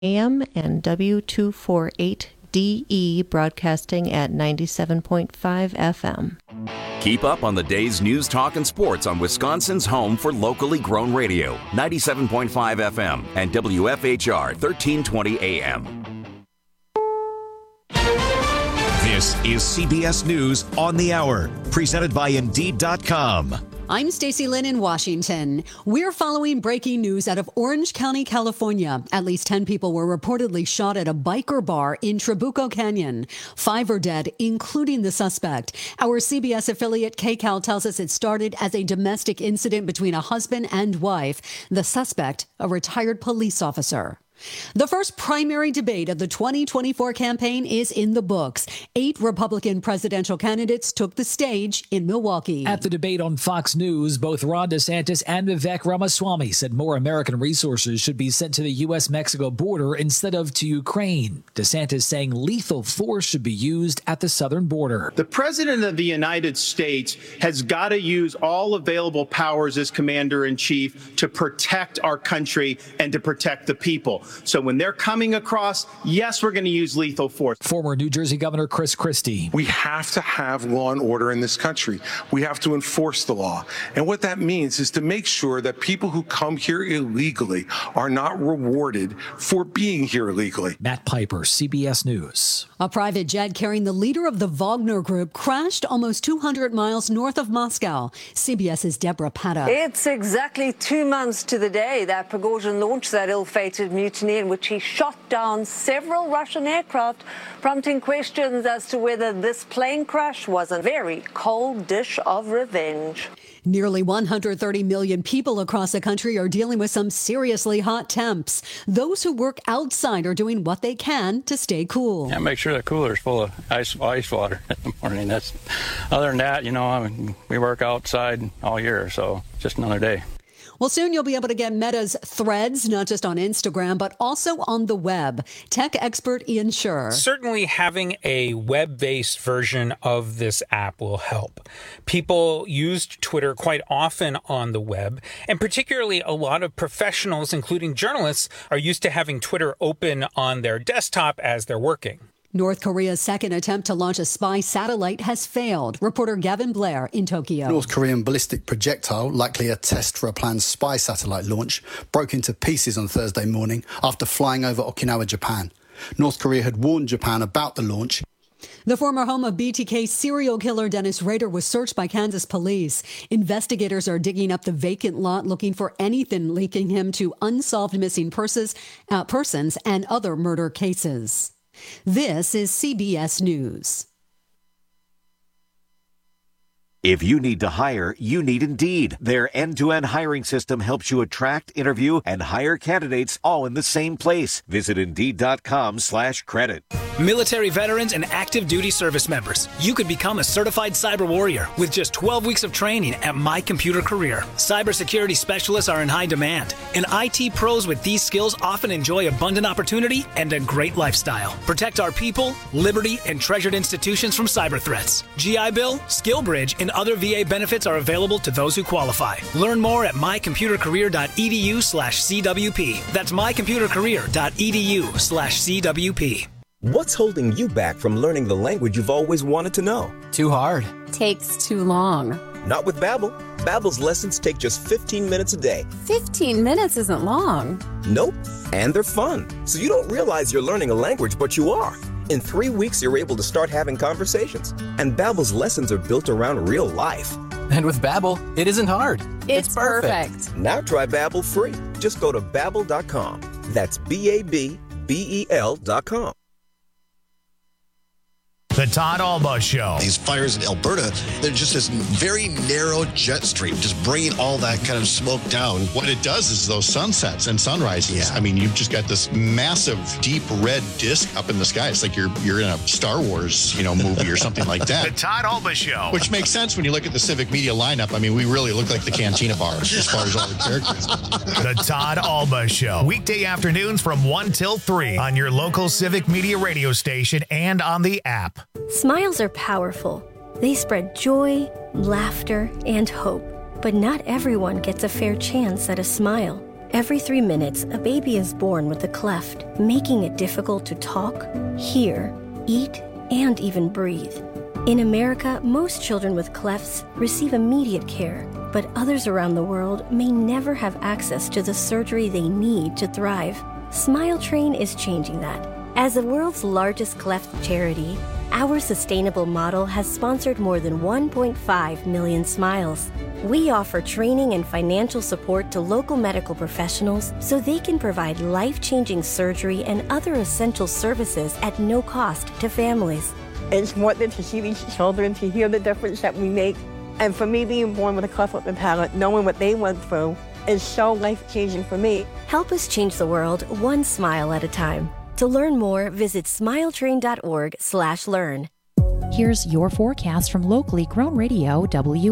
AM and W248DE broadcasting at 97.5 FM. Keep up on the day's news, talk, and sports on Wisconsin's home for locally grown radio, 97.5 FM and WFHR 1320 AM. This is CBS News on the Hour, presented by Indeed.com. I'm Stacey Lynn in Washington. We're following breaking news out of Orange County, California. At least 10 people were reportedly shot at a biker bar in Trabuco Canyon. 5 are dead, including the suspect. Our CBS affiliate KCAL tells us it started as a domestic incident between a husband and wife. The suspect, a retired police officer. The first primary debate of the 2024 campaign is in the books. 8 Republican presidential candidates took the stage in Milwaukee. At the debate on Fox News, both Ron DeSantis and Vivek Ramaswamy said more American resources should be sent to the U.S.-Mexico border instead of to Ukraine. DeSantis saying lethal force should be used at the southern border. The president of the United States has got to use all available powers as commander-in-chief to protect our country and to protect the people. So when they're coming across, yes, we're going to use lethal force. Former New Jersey Governor Chris Christie. We have to have law and order in this country. We have to enforce the law. And what that means is to make sure that people who come here illegally are not rewarded for being here illegally. Matt Piper, CBS News. A private jet carrying the leader of the Wagner Group crashed almost 200 miles north of Moscow. CBS's Deborah Patta. It's exactly 2 months to the day that Prigozhin launched that ill-fated mutiny in which he shot down several Russian aircraft, prompting questions as to whether this plane crash was a very cold dish of revenge. Nearly 130 million people across the country are dealing with some seriously hot temps. Those who work outside are doing what they can to stay cool. Yeah, make sure the cooler's full of ice water in the morning. Other than that, we work outside all year, so just another day. Well, soon you'll be able to get Meta's Threads, not just on Instagram, but also on the web. Tech expert Ian Scherr. Certainly having a web-based version of this app will help. People used Twitter quite often on the web, and particularly a lot of professionals, including journalists, are used to having Twitter open on their desktop as they're working. North Korea's second attempt to launch a spy satellite has failed. Reporter Gavin Blair in Tokyo. North Korean ballistic projectile, likely a test for a planned spy satellite launch, broke into pieces on Thursday morning after flying over Okinawa, Japan. North Korea had warned Japan about the launch. The former home of BTK serial killer Dennis Rader was searched by Kansas police. Investigators are digging up the vacant lot looking for anything linking him to unsolved missing persons and other murder cases. This is CBS News. If you need to hire, you need Indeed. Their end-to-end hiring system helps you attract, interview, and hire candidates all in the same place. Visit Indeed.com/credit. Military veterans and active duty service members, you could become a certified cyber warrior with just 12 weeks of training at My Computer Career. Cybersecurity specialists are in high demand, and IT pros with these skills often enjoy abundant opportunity and a great lifestyle. Protect our people, liberty, and treasured institutions from cyber threats. GI Bill, SkillBridge, and other VA benefits are available to those who qualify. Learn more at mycomputercareer.edu/CWP. That's mycomputercareer.edu/CWP. What's holding you back from learning the language you've always wanted to know? Too hard. Takes too long. Not with Babbel. Babbel's lessons take just 15 minutes a day. 15 minutes isn't long. Nope. And they're fun. So you don't realize you're learning a language, but you are. In 3 weeks, you're able to start having conversations. And Babbel's lessons are built around real life. And with Babbel, it isn't hard. It's perfect. Now try Babbel free. Just go to Babbel.com. That's BABBEL.com. The Todd Alba Show. These fires in Alberta, they're just this very narrow jet stream, just bringing all that kind of smoke down. What it does is those sunsets and sunrises. Yeah. I mean, you've just got this massive, deep red disc up in the sky. It's like you're in a Star Wars, movie or something like that. The Todd Alba Show. Which makes sense when you look at the Civic Media lineup. I mean, we really look like the Cantina bars as far as all the characters. The Todd Alba Show. Weekday afternoons from 1 till 3 on your local Civic Media radio station and on the app. Smiles are powerful. They spread joy, laughter, and hope. But not everyone gets a fair chance at a smile. Every 3 minutes, a baby is born with a cleft, making it difficult to talk, hear, eat, and even breathe. In America, most children with clefts receive immediate care, but others around the world may never have access to the surgery they need to thrive. Smile Train is changing that. As the world's largest cleft charity, our sustainable model has sponsored more than 1.5 million smiles. We offer training and financial support to local medical professionals so they can provide life-changing surgery and other essential services at no cost to families. It's worth it to see these children, to hear the difference that we make. And for me, being born with a cleft lip and palate, knowing what they went through, is so life-changing for me. Help us change the world one smile at a time. To learn more, visit smiletrain.org/learn. Here's your forecast from locally grown radio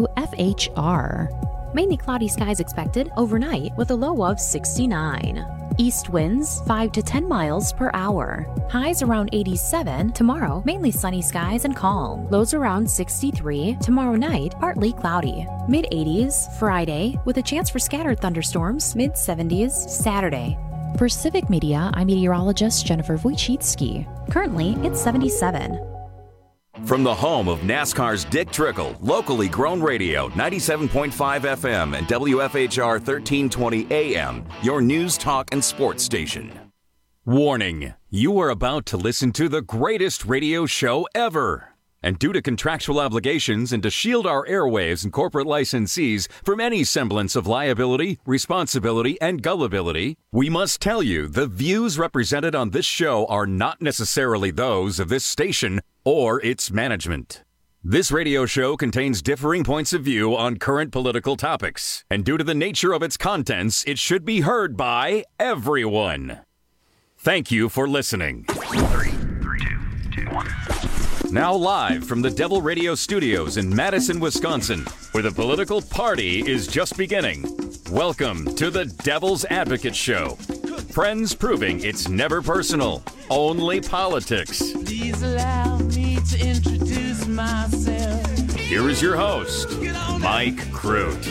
WFHR. Mainly cloudy skies expected overnight with a low of 69. East winds 5 to 10 miles per hour. Highs around 87. Tomorrow, mainly sunny skies and calm. Lows around 63. Tomorrow night, partly cloudy. Mid-80s Friday with a chance for scattered thunderstorms. Mid-70s Saturday. For Civic Media, I'm meteorologist Jennifer Wojcicki. Currently, it's 77. From the home of NASCAR's Dick Trickle, locally grown radio, 97.5 FM and WFHR 1320 AM, your news, talk, and sports station. Warning, you are about to listen to the greatest radio show ever. And due to contractual obligations and to shield our airwaves and corporate licensees from any semblance of liability, responsibility, and gullibility, we must tell you the views represented on this show are not necessarily those of this station or its management. This radio show contains differing points of view on current political topics, and due to the nature of its contents, it should be heard by everyone. Thank you for listening. 3, 2, 2, 1. Now live from the Devil Radio Studios in Madison, Wisconsin, where the political party is just beginning. Welcome to the Devil's Advocate Show. Friends proving it's never personal, only politics. Please allow me to introduce myself. Here is your host, Mike Crute.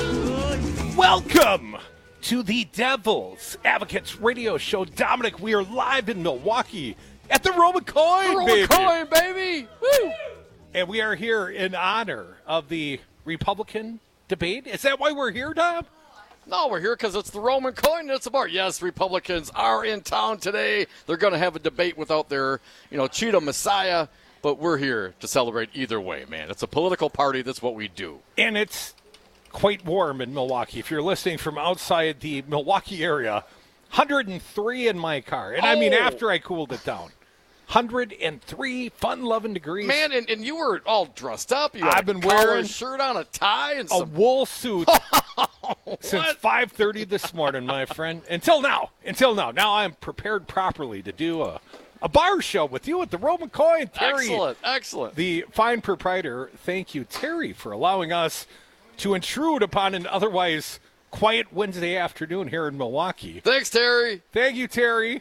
Welcome to the Devil's Advocates Radio Show. Dominic, we are live in Milwaukee at the Roman Coin, baby. Coin, baby. Woo! And we are here in honor of the Republican debate. Is that why we're here, Dom? No, we're here because it's the Roman Coin that's about. Yes, Republicans are in town today. They're going to have a debate without their, Cheetah Messiah. But we're here to celebrate either way, man. It's a political party. That's what we do. And it's quite warm in Milwaukee. If you're listening from outside the Milwaukee area, 103 in my car. And I mean, after I cooled it down. 103 fun-loving degrees. Man, and you were all dressed up. You I've had been a collar wearing shirt on, a tie, and a wool suit since 5:30 this morning, my friend. Until now. Now I'm prepared properly to do a bar show with you at the Roman Coin. Terry, excellent. The fine proprietor, thank you, Terry, for allowing us to intrude upon an otherwise quiet Wednesday afternoon here in Milwaukee. Thanks, Terry. Thank you, Terry.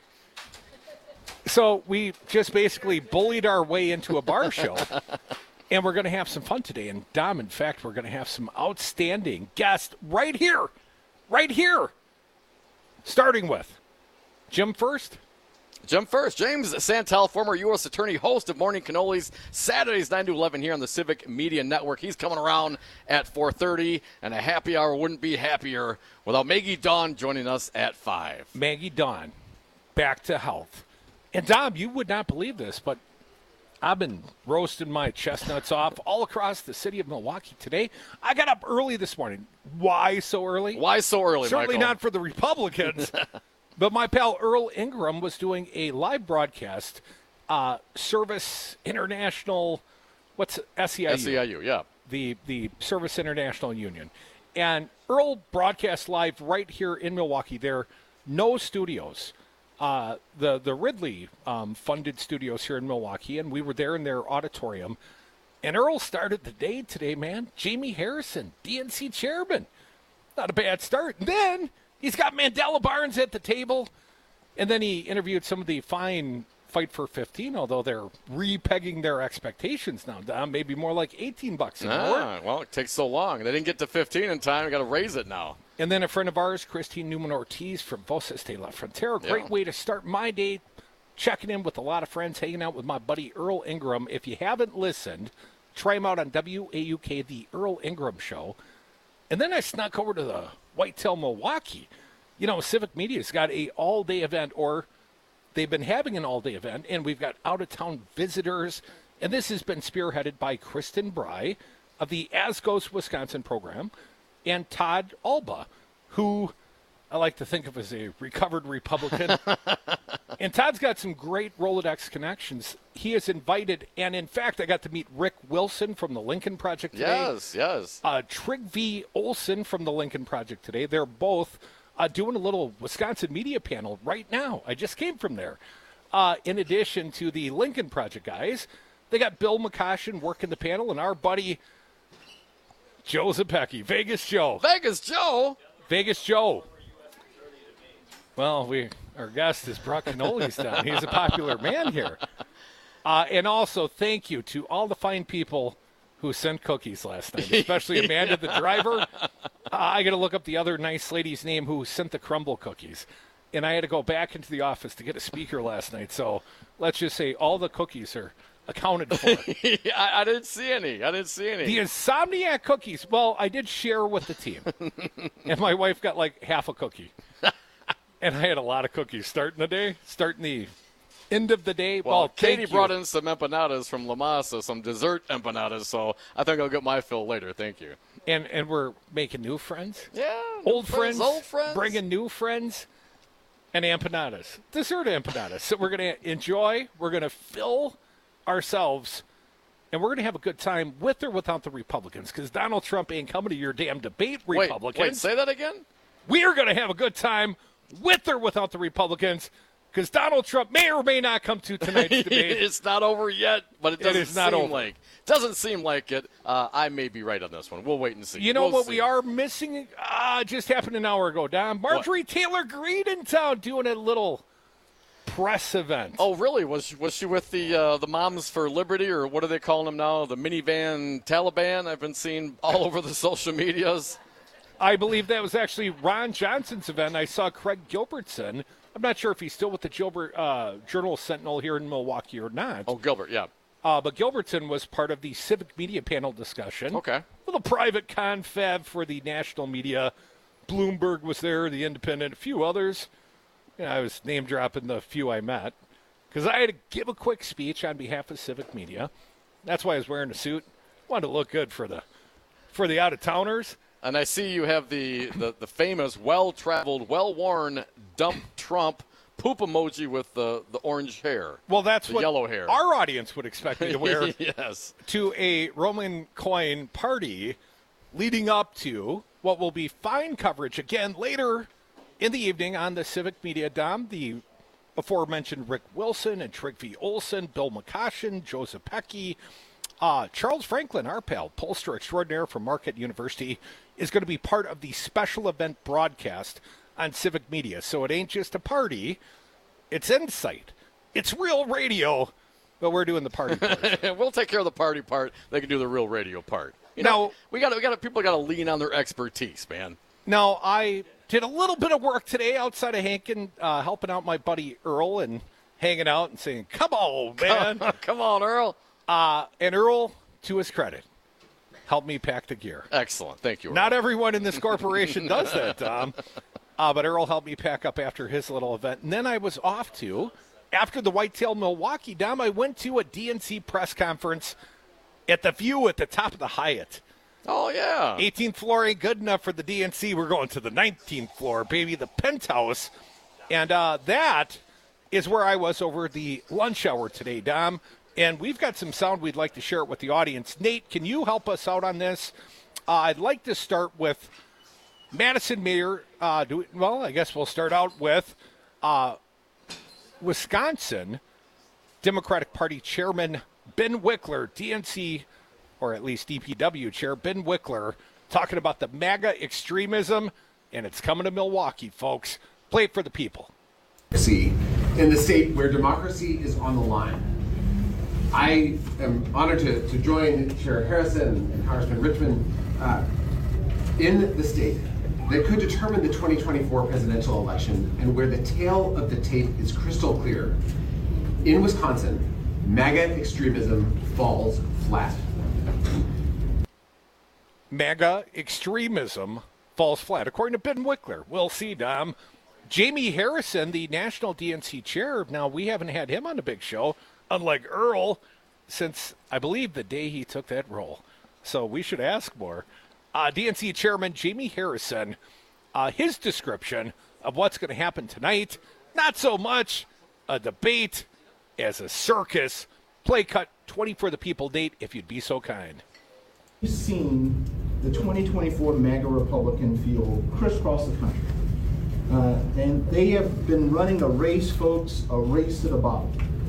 So we just basically bullied our way into a bar show, and we're going to have some fun today. And, Dom, in fact, we're going to have some outstanding guests right here. Starting with Jim first. James Santel, former U.S. Attorney, host of Morning Cannolis, Saturdays 9 to 11 here on the Civic Media Network. He's coming around at 4:30, and a happy hour wouldn't be happier without Maggie Dawn joining us at 5. Maggie Dawn, back to health. And, Dom, you would not believe this, but I've been roasting my chestnuts off all across the city of Milwaukee today. I got up early this morning. Why so early? Certainly Michael? Not for the Republicans. But my pal Earl Ingram was doing a live broadcast, Service International, what's SEIU? SEIU, yeah. The Service International Union. And Earl broadcast live right here in Milwaukee. There are no studios. The Ridley funded studios here in Milwaukee, and we were there in their auditorium. And Earl started the day today, man. Jamie Harrison, DNC chairman. Not a bad start. And then he's got Mandela Barnes at the table. And then he interviewed some of the fine fight for 15, although they're re-pegging their expectations now, Dom. Maybe more like $18 an hour. Well, it takes so long. They didn't get to 15 in time. We got to raise it now. And then a friend of ours, Christine Newman-Ortiz from Voces de la Frontera. Great way to start my day, checking in with a lot of friends, hanging out with my buddy Earl Ingram. If you haven't listened, try him out on WAUK, The Earl Ingram Show. And then I snuck over to the Whitetail Milwaukee. You know, Civic Media's got a all-day event, or they've been having an all-day event, and we've got out-of-town visitors. And this has been spearheaded by Kristen Bry of the Asgos Wisconsin program, and Todd Alba, who I like to think of as a recovered Republican. And Todd's got some great Rolodex connections. He is invited, and in fact, I got to meet Rick Wilson from the Lincoln Project today. Yes. Trygve Olsen from the Lincoln Project today. They're both doing a little Wisconsin media panel right now. I just came from there. In addition to the Lincoln Project guys, they got Bill McCoshen working the panel, and our buddy Joe Zepecki, Vegas Joe. Vegas Joe. Well, our guest has brought cannolis down. He's a popular man here. And also, thank you to all the fine people who sent cookies last night, especially Amanda, the driver. I got to look up the other nice lady's name who sent the crumble cookies. And I had to go back into the office to get a speaker last night. So let's just say all the cookies are accounted for. I didn't see any. The Insomniac cookies, well, I did share with the team. And my wife got like half a cookie. And I had a lot of cookies starting the end of the day. Well, Katie brought in some empanadas from La Masa, some dessert empanadas, so I think I'll get my fill later. Thank you. And we're making new friends. Yeah. Old friends. Bringing new friends. And empanadas. Dessert empanadas. So we're going to enjoy. We're going to fill ourselves. And we're going to have a good time with or without the Republicans, because Donald Trump ain't coming to your damn debate, Republicans. Wait, say that again? We are going to have a good time with or without the Republicans, because Donald Trump may or may not come to tonight's debate. It's not over yet, but it doesn't seem like it. I may be right on this one. We'll wait and see. You know what we are missing? Just happened an hour ago, Don. Marjorie Taylor Greene in town doing a little press event. Oh, really? Was she with the Moms for Liberty, or what are they calling them now? The minivan Taliban? I've been seeing all over the social medias. I believe that was actually Ron Johnson's event. I saw Craig Gilbertson. I'm not sure if he's still with the Journal Sentinel here in Milwaukee or not. Oh, Gilbert, yeah. But Gilbertson was part of the Civic Media panel discussion. Okay. Little private confab for the national media. Bloomberg was there, The Independent, a few others. I was name-dropping the few I met, because I had to give a quick speech on behalf of Civic Media. That's why I was wearing a suit. Wanted to look good for the out-of-towners. And I see you have the famous, well-traveled, well-worn dump Trump poop emoji with the orange hair. Well, that's what yellow hair. Our audience would expect me to wear yes. to a Roman coin party leading up to what will be fine coverage again later in the evening on the Civic Media Dom. The aforementioned Rick Wilson and Trygve Olsen, Bill McCoshen, Joe Zepecki, Charles Franklin, our pal, pollster extraordinaire from Marquette University, is going to be part of the special event broadcast on Civic Media. So it ain't just a party, it's insight. It's real radio, but we're doing the party part. We'll take care of the party part. They can do the real radio part. People got to lean on their expertise, man. Now, I did a little bit of work today outside of Hankin, helping out my buddy Earl and hanging out and saying, "Come on, man, come on, Earl." And Earl, to his credit, helped me pack the gear. Excellent. Thank you, Earl. Not everyone in this corporation does that, Tom. But Earl helped me pack up after his little event. And then I was off to, after the Whitetail Milwaukee, Dom, I went to a DNC press conference at the View at the top of the Hyatt. Oh, yeah. 18th floor ain't good enough for the DNC. We're going to the 19th floor, baby, the penthouse. And that is where I was over the lunch hour today, Dom. And we've got some sound we'd like to share it with the audience. Nate, can you help us out on this? I'd like to start with Madison Mayor. I guess we'll start out with Wisconsin Democratic Party Chairman Ben Wickler, DNC, or at least DPW Chair Ben Wickler, talking about the MAGA extremism, and it's coming to Milwaukee, folks. Play it for the people. See in the state where democracy is on the line. I am honored to join Chair Harrison and Congressman Richmond in the state that could determine the 2024 presidential election and where the tale of the tape is crystal clear. In Wisconsin, MAGA extremism falls flat. MAGA extremism falls flat, according to Ben Wickler. We'll see, Dom. Jamie Harrison, the national DNC chair. Now, we haven't had him on the big show, unlike Earl, since, I believe, the day he took that role. So we should ask more. DNC chairman Jamie Harrison, his description of what's going to happen tonight, not so much a debate as a circus. Play cut 20 for the people, Nate, if you'd be so kind. We've seen the 2024 MAGA Republican field crisscross the country. And they have been running a race, folks, a race to the bottom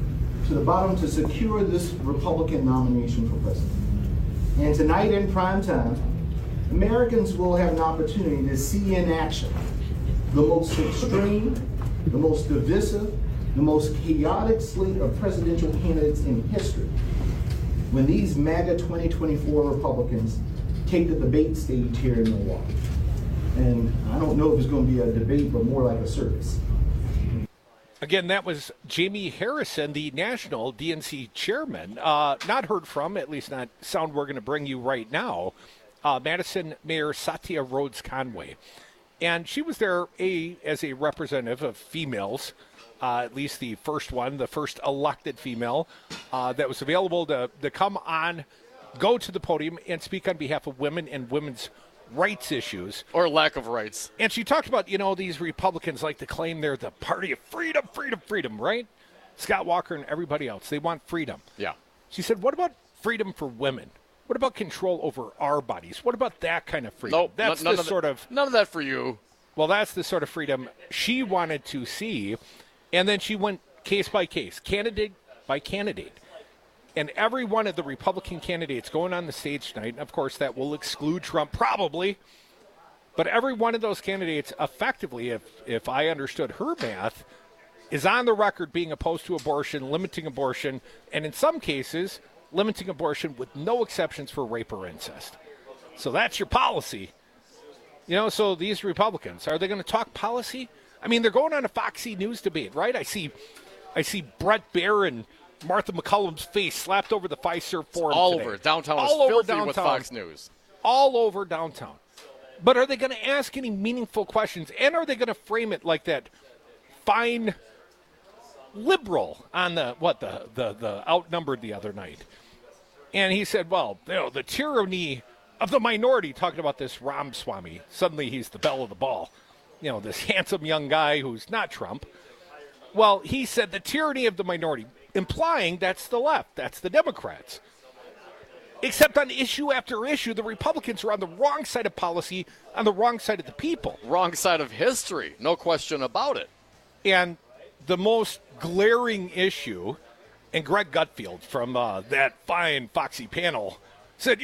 to secure this Republican nomination for president. And tonight in prime time, Americans will have an opportunity to see in action the most extreme, the most divisive, the most chaotic slate of presidential candidates in history when these MAGA 2024 Republicans take the debate stage here in Milwaukee. And I don't know if it's going to be a debate, but more like a circus. Again, that was Jamie Harrison, the national DNC chairman. Not heard from, at least not sound we're going to bring you right now, Madison Mayor Satya Rhodes Conway. And she was there as a representative of females, at least the first one, the first elected female that was available to come on, go to the podium and speak on behalf of women and women's rights issues. Or lack of rights. And she talked about, these Republicans like to claim they're the party of freedom, freedom, freedom, right? Scott Walker and everybody else, they want freedom. Yeah. She said, what about freedom for women? What about control over our bodies? What about that kind of freedom? Nope, that's none of that for you. Well, that's the sort of freedom she wanted to see. And then she went case by case, candidate by candidate. And every one of the Republican candidates going on the stage tonight, and of course that will exclude Trump probably, but every one of those candidates effectively, if I understood her math, is on the record being opposed to abortion, limiting abortion, and in some cases, limiting abortion with no exceptions for rape or incest. So that's your policy. So these Republicans, are they going to talk policy? I mean, they're going on a Foxy News debate, right? I see Brett Baer and Martha McCullum's face slapped over the Fiserv Forum all today. Over. Downtown all is over filthy with Fox News. All over downtown. But are they going to ask any meaningful questions? And are they going to frame it like that fine liberal on the outnumbered the other night? And he said, well, the tyranny of the minority, talking about this Ramaswamy. Suddenly he's the belle of the ball. This handsome young guy who's not Trump. Well, he said the tyranny of the minority, implying that's the left, that's the Democrats. Except on issue after issue, the Republicans are on the wrong side of policy, on the wrong side of the people. Wrong side of history, no question about it. And the most glaring issue, and Greg Gutfield from that fine Foxy panel said,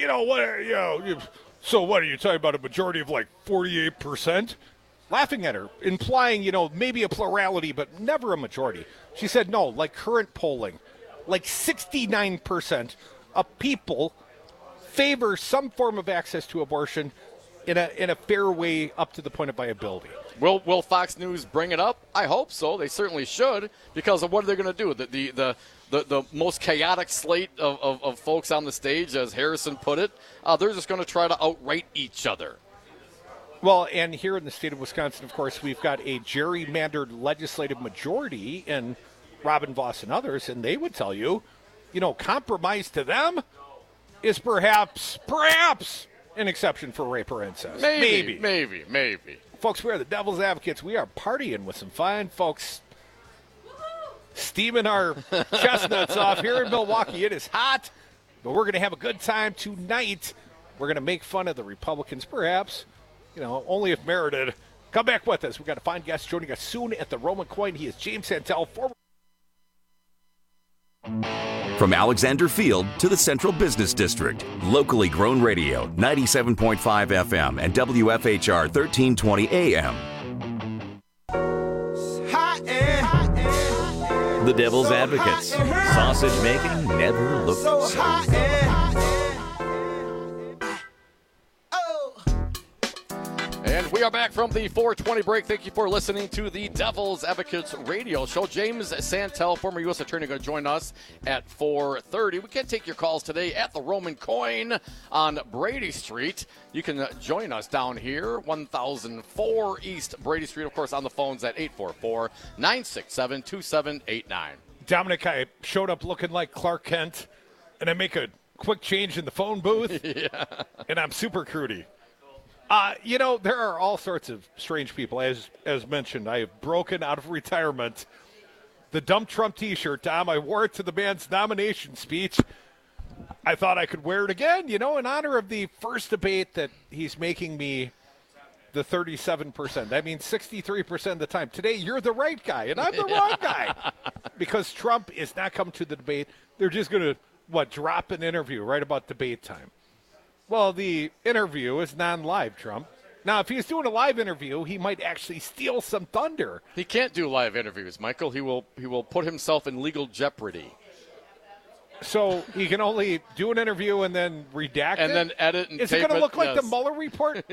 so what are you talking about, a majority of like 48%? Laughing at her, implying, maybe a plurality, but never a majority. She said, no, like current polling, like 69% of people favor some form of access to abortion in a fair way up to the point of viability. Will Fox News bring it up? I hope so. They certainly should, because of what are they going to do? The most chaotic slate of folks on the stage, as Harrison put it, they're just going to try to outright each other. Well, and here in the state of Wisconsin, of course, we've got a gerrymandered legislative majority in Robin Vos and others, and they would tell you, compromise to them is perhaps an exception for rape or incest. Maybe. Folks, we are the devil's advocates. We are partying with some fine folks, steaming our chestnuts off here in Milwaukee. It is hot, but we're going to have a good time tonight. We're going to make fun of the Republicans, perhaps. Only if merited. Come back with us. We've got a fine guest joining us soon at the Roman Coin. He is James Santel, former. From Alexander Field to the Central Business District, locally grown radio, 97.5 FM and WFHR 1320 AM. The Devil's Advocates. Sausage making never looked so And we are back from the 420 break. Thank you for listening to the Devil's Advocates radio show. James Santel, former U.S. attorney, going to join us at 4:30. We can't take your calls today at the Roman Coin on Brady Street. You can join us down here, 1004 East Brady Street. Of course, on the phones at 844-967-2789. Dominic, I showed up looking like Clark Kent, and I make a quick change in the phone booth, and I'm super crudy. There are all sorts of strange people. As mentioned, I have broken out of retirement. The Dump Trump T-shirt, Tom, I wore it to the man's nomination speech. I thought I could wear it again, in honor of the first debate that he's making me the 37%. That means 63% of the time. Today, you're the right guy, and I'm the wrong guy. Because Trump is not coming to the debate. They're just going to, drop an interview right about debate time. Well, the interview is non-live, Trump. Now, if he's doing a live interview, he might actually steal some thunder. He can't do live interviews, Michael. He will put himself in legal jeopardy. So he can only do an interview and then redact and then edit and Is tape it going to look like yes. the Mueller report?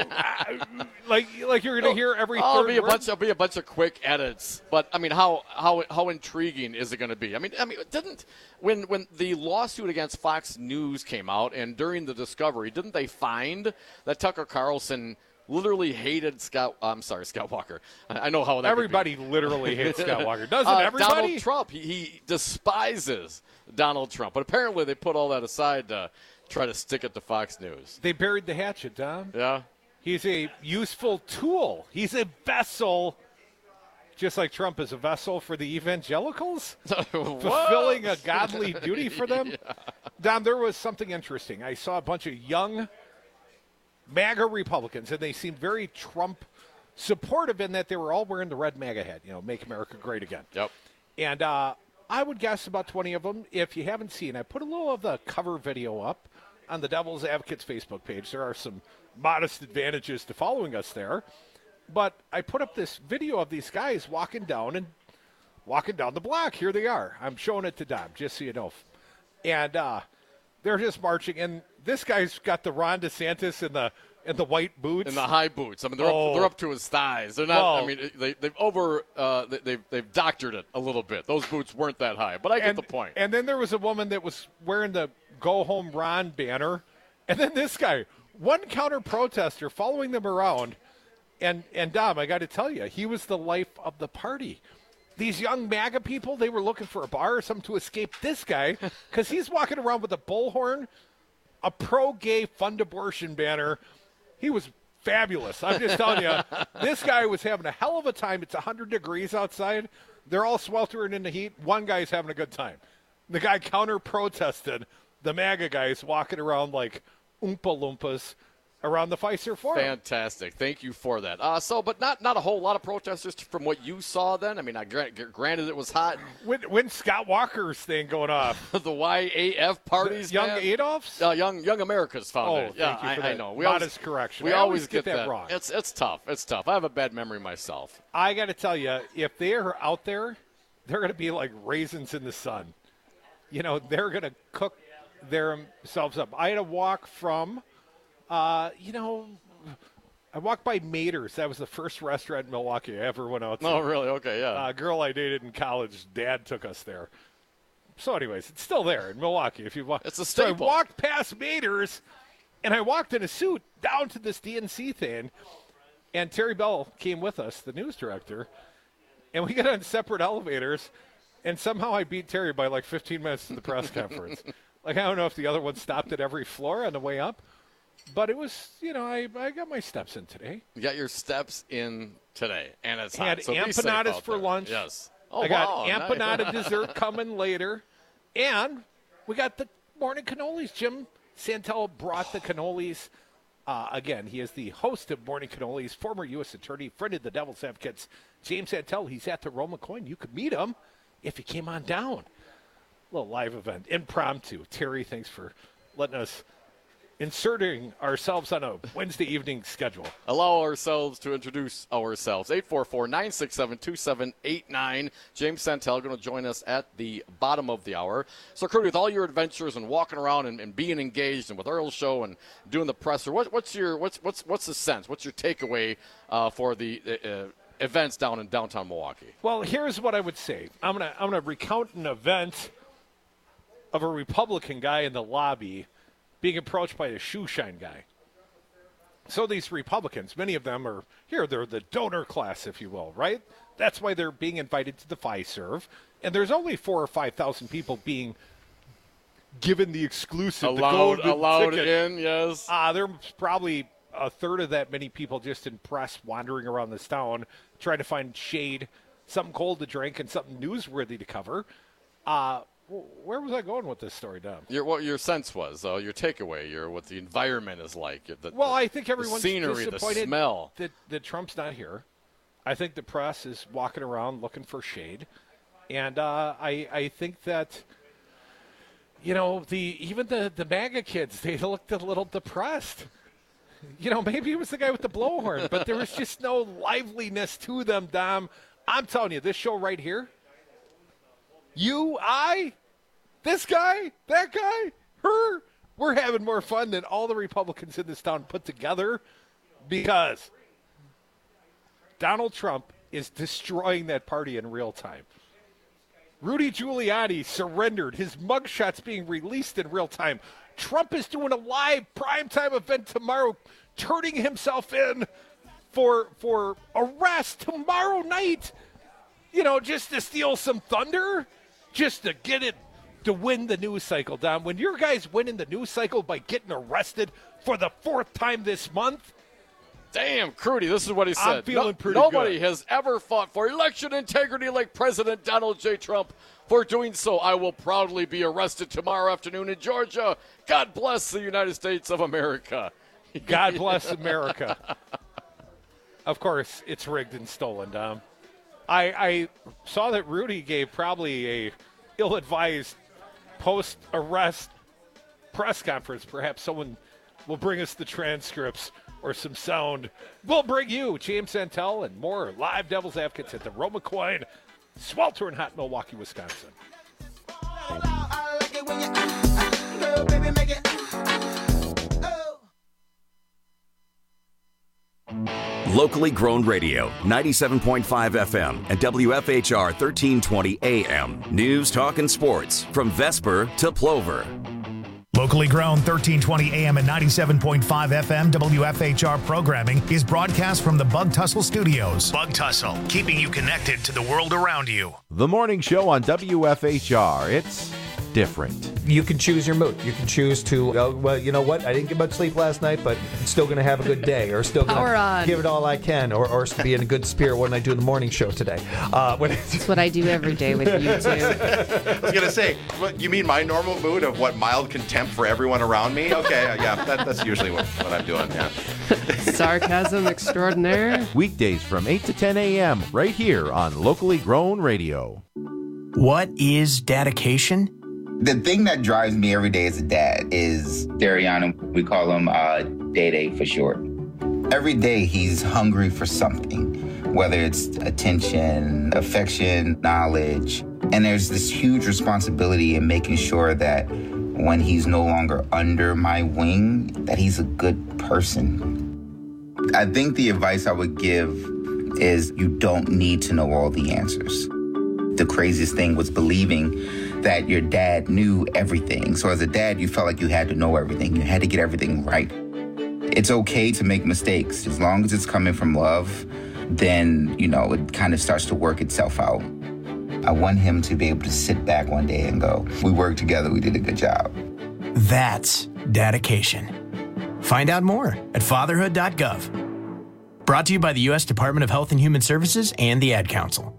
like you're going to hear every It'll third be word? It'll be a bunch of quick edits. But I mean, how intriguing is it going to be? I mean, didn't when the lawsuit against Fox News came out and during the discovery, didn't they find that Tucker Carlson literally hated Scott Walker? I know how that everybody literally hates Scott Walker. Doesn't everybody? Donald Trump, he despises Donald Trump. But apparently they put all that aside to try to stick it to Fox News. They buried the hatchet, Tom. Yeah. He's a useful tool. He's a vessel, just like Trump is a vessel for the evangelicals, fulfilling a godly duty for them. Yeah. Dom, there was something interesting. I saw a bunch of young MAGA Republicans, and they seemed very Trump supportive in that they were all wearing the red MAGA hat, Make America Great Again. Yep. And I would guess about 20 of them. If you haven't seen, I put a little of the cover video up on the Devil's Advocates Facebook page. There are some modest advantages to following us there. But I put up this video of these guys walking down the block. Here they are. I'm showing it to Dom, just so you know. And they're just marching. And this guy's got the Ron DeSantis in the white boots, in the high boots. I mean, they're up to his thighs. They're not. Well, I mean, they've doctored it a little bit. Those boots weren't that high, but I get the point. And then there was a woman that was wearing the "Go Home Ron" banner, and then this guy, one counter protester, following them around. And Dom, I got to tell you, he was the life of the party. These young MAGA people, they were looking for a bar or something to escape this guy because he's walking around with a bullhorn, a pro-gay fund abortion banner. He was fabulous. I'm just telling you, this guy was having a hell of a time. It's 100 degrees outside. They're all sweltering in the heat. One guy's having a good time. The guy counter-protested. The MAGA guys walking around like Oompa Loompas around the Fiserv Forum. Fantastic. Thank you for that. But not a whole lot of protesters from what you saw then. I mean, granted it was hot. When Scott Walker's thing going off? The YAF parties, Young Adolphs? Young America's founded. Oh, thank you for that. I know. Modest correction. We always get that wrong. It's tough. It's tough. I have a bad memory myself. I got to tell you, if they are out there, they're going to be like raisins in the sun. They're going to cook themselves up. I had to walk from I walked by Mater's. That was the first restaurant in Milwaukee I ever went out to. Oh, really? Okay, yeah. A girl I dated in college, Dad took us there. So, anyways, it's still there in Milwaukee. It's a staple. So I walked past Mater's, and I walked in a suit down to this DNC thing, and Terry Bell came with us, the news director, and we got on separate elevators, and somehow I beat Terry by like 15 minutes to the press conference. Like, I don't know if the other one stopped at every floor on the way up. But it was, I got my steps in today. You got your steps in today, and it's hot. Had empanadas for lunch. Yes. I got empanada dessert coming later. And we got the morning cannolis. Jim Santel brought the cannolis. Again, he is the host of Morning Cannolis, former U.S. attorney, friend of the Devil's Advocates. James Santel, he's at the Roman Coin. You could meet him if you came on down. A little live event, impromptu. Terry, thanks for letting us inserting ourselves on a Wednesday evening schedule. Allow ourselves to introduce ourselves. 844-967-2789. James Santel going to join us at the bottom of the hour. So, Crudy, with all your adventures and walking around and being engaged, and with Earl's show and doing the presser, what's the sense? What's your takeaway for the events down in downtown Milwaukee? Well, here's what I would say. I'm gonna recount an event of a Republican guy in the lobby being approached by a shoe shine guy. So these Republicans, many of them are here, they're the donor class, if you will, right? That's why they're being invited to the Fiserv. And there's only 4,000 or 5,000 people being given the exclusive, allowed ticket. in, yes. There's probably a third of that many people just in press wandering around this town trying to find shade, something cold to drink, and something newsworthy to cover. Where was I going with this story, Dom? What your sense was, though, your takeaway, what the environment is like. I think everyone's the scenery, disappointed the smell. that Trump's not here. I think the press is walking around looking for shade. And I think that, even the MAGA kids, they looked a little depressed. Maybe it was the guy with the blowhorn, but there was just no liveliness to them, Dom. I'm telling you, this show right here, you, I, this guy, that guy, her, we're having more fun than all the Republicans in this town put together because Donald Trump is destroying that party in real time. Rudy Giuliani surrendered. His mugshot's being released in real time. Trump is doing a live primetime event tomorrow, turning himself in for arrest tomorrow night. Just to steal some thunder, just to get it, to win the news cycle, Dom. When your guys winning the news cycle by getting arrested for the 4th time this month. Damn, Crudy, this is what he said. I'm feeling pretty Nobody good. has ever fought for election integrity like President Donald J. Trump. For doing so, I will proudly be arrested tomorrow afternoon in Georgia. God bless the United States of America. God bless America. Of course, it's rigged and stolen, Dom. I saw that Rudy gave probably a ill-advised post-arrest press conference. Perhaps someone will bring us the transcripts or some sound. We'll bring you James Santel and more live Devil's Advocates at the Roma Coin, sweltering hot Milwaukee, Wisconsin. Locally grown radio, 97.5 FM and WFHR 1320 AM. News, talk, and sports from Vesper to Plover. Locally grown 1320 AM and 97.5 FM WFHR programming is broadcast from the Bug Tussle Studios. Bug Tussle, keeping you connected to the world around you. The morning show on WFHR. It's different. You can choose your mood. You can choose to, well, you know what? I didn't get much sleep last night, but I'm still going to have a good day, or still going to give it all I can, or be in a good spirit when I do the morning show today. That's what I do every day with you, too. I was going to say, you mean my normal mood of what, mild contempt for everyone around me? Okay, yeah, that's usually what I'm doing, yeah. Sarcasm extraordinaire. Weekdays from 8 to 10 a.m. right here on Locally Grown Radio. What is dedication? The thing that drives me every day as a dad is Dariana. We call him Day for short. Every day he's hungry for something, whether it's attention, affection, knowledge. And there's this huge responsibility in making sure that when he's no longer under my wing, that he's a good person. I think the advice I would give is you don't need to know all the answers. The craziest thing was believing that your dad knew everything. So as a dad, you felt like you had to know everything. You had to get everything right. It's okay to make mistakes. As long as it's coming from love, then, it kind of starts to work itself out. I want him to be able to sit back one day and go, we worked together, we did a good job. That's dedication. Find out more at fatherhood.gov. Brought to you by the U.S. Department of Health and Human Services and the Ad Council.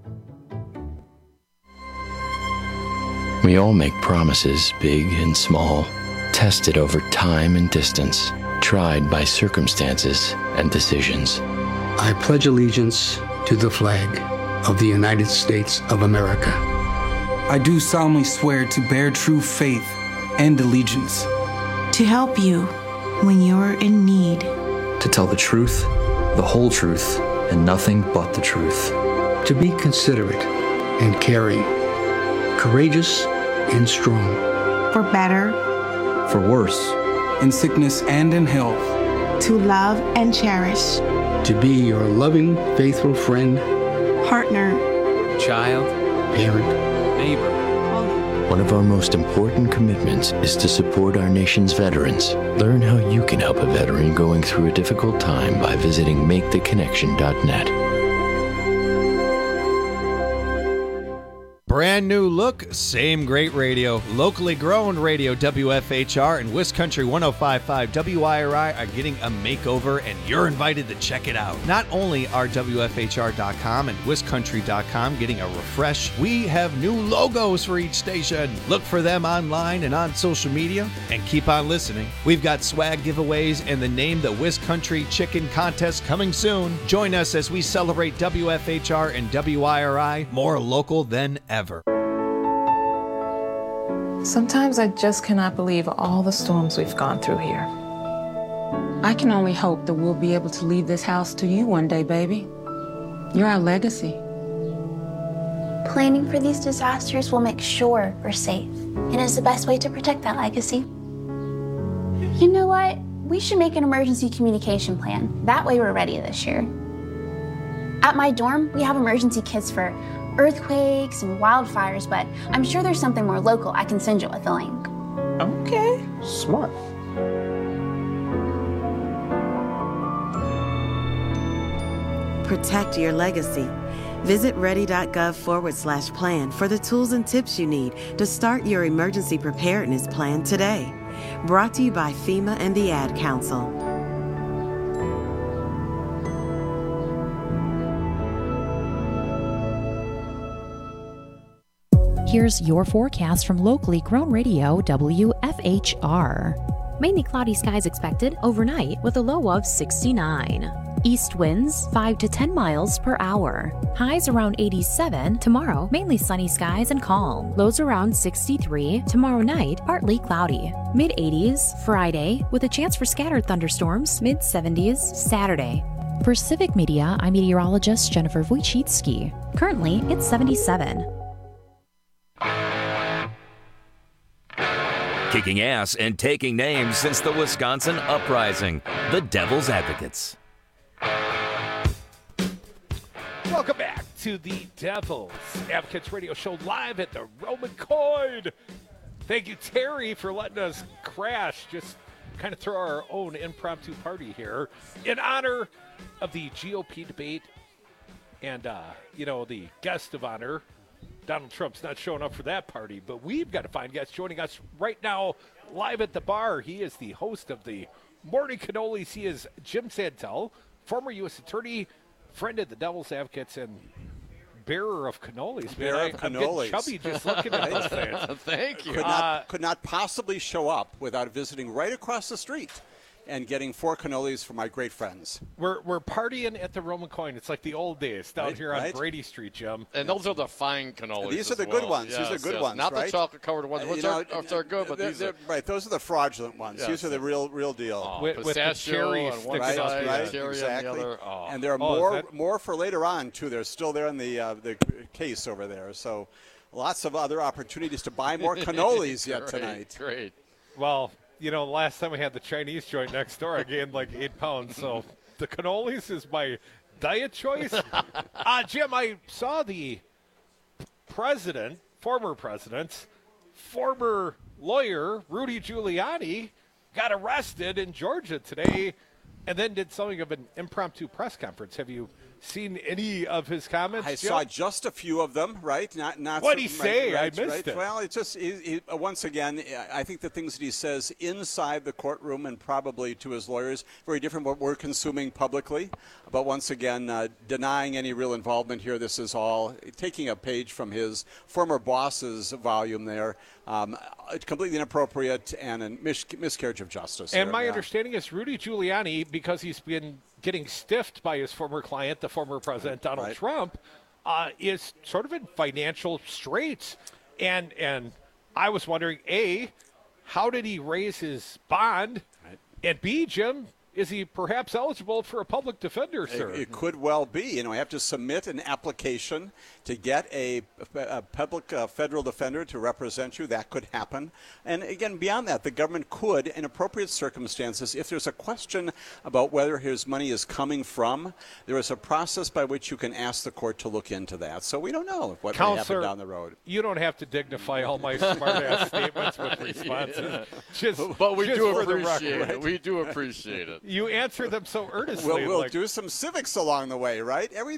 We all make promises, big and small, tested over time and distance, tried by circumstances and decisions. I pledge allegiance to the flag of the United States of America. I do solemnly swear to bear true faith and allegiance. To help you, when you're in need. To tell the truth, the whole truth, and nothing but the truth. To be considerate and caring, courageous and strong. For better, For worse, in sickness and in health. to love and cherish. To be your loving, faithful friend, Partner, Child, parent, neighbor. One of our most important commitments is to support our nation's veterans. Learn how you can help a veteran going through a difficult time by visiting maketheconnection.net. Brand new look, same great radio. Locally grown radio, WFHR and West Country 105.5 WIRI are getting a makeover, and you're invited to check it out. Not only are WFHR.com and WisCountry.com getting a refresh, we have new logos for each station. Look for them online and on social media, and keep on listening. We've got swag giveaways and the Name the West Country Chicken Contest coming soon. Join us as we celebrate WFHR and WIRI, more local than ever. Sometimes I just cannot believe all the storms we've gone through here. I can only hope that we'll be able to leave this house to you one day, baby. You're our legacy. Planning for these disasters will make sure we're safe, and is the best way to protect that legacy. You know what? We should make an emergency communication plan. That way we're ready this year. At my dorm, we have emergency kits for earthquakes and wildfires, but I'm sure there's something more local I can send you with a link. Okay. Smart. Protect your legacy. Visit ready.gov/plan for the tools and tips you need to start your emergency preparedness plan today. Brought to you by FEMA and the Ad Council. Here's your forecast from locally grown radio WFHR. Mainly cloudy skies expected overnight with a low of 69. East winds 5 to 10 miles per hour. Highs around 87. Tomorrow, mainly sunny skies and calm. Lows around 63. Tomorrow night, partly cloudy. Mid-80s Friday with a chance for scattered thunderstorms. Mid-70s Saturday. For Civic Media, I'm meteorologist Jennifer Wojcicki. Currently, it's 77. Kicking ass and taking names since the Wisconsin Uprising, the Devil's Advocates. Welcome back to the Devil's Advocates radio show live at the Roman Coin. Thank you, Terry, for letting us crash, just kind of throw our own impromptu party here in honor of the GOP debate and, the guest of honor. Donald Trump's not showing up for that party, but we've got a fine guest joining us right now live at the bar. He is the host of the Morning Cannolis. He is Jim Santel, former U.S. attorney, friend of the Devil's Advocates, and bearer of cannolis. Bearer of cannolis. I'm getting chubby just looking at those things. Thank you. Could not possibly show up without visiting right across the street and getting 4 cannolis for my great friends. We're partying at the Roman Coin. It's like the old days down here on Brady Street, Jim. And those are the fine cannolis. These are the good ones. Yes, these are good ones, not right? the chocolate-covered ones. Which are good, but these are... Right, those are the fraudulent ones. Yes. These are the real deal. With the cherry on one sticking side, right, cherry exactly. on the other. Oh. And there are more for later on, too. They're still there in the case over there. So lots of other opportunities to buy more cannolis yet tonight. Great. Well, last time we had the Chinese joint next door, I gained like 8 pounds. So the cannolis is my diet choice. Jim, I saw the former lawyer, Rudy Giuliani, got arrested in Georgia today and then did something of an impromptu press conference. Have you seen any of his comments, I Jim? saw just a few of them, right? Not. What'd he say? Right, I missed it. Well, it's just once again, I think the things that he says inside the courtroom and probably to his lawyers very different from what we're consuming publicly. But once again, denying any real involvement here. This is all taking a page from his former boss's volume there. Completely inappropriate and a miscarriage of justice. And my understanding is Rudy Giuliani, because he's been getting stiffed by his former client, the former president Donald Trump, is sort of in financial straits. And I was wondering, A, how did he raise his bond? And B, Jim, is he perhaps eligible for a public defender, sir? It could well be. I have to submit an application to get a public federal defender to represent you. That could happen. And again, beyond that, the government could, in appropriate circumstances, if there's a question about whether his money is coming from, there is a process by which you can ask the court to look into that. So we don't know what may happen down the road. You don't have to dignify all my smart-ass statements with responses. But we do for the appreciate record. it. We do appreciate it. You answer them so earnestly. We'll do some civics along the way, right? Every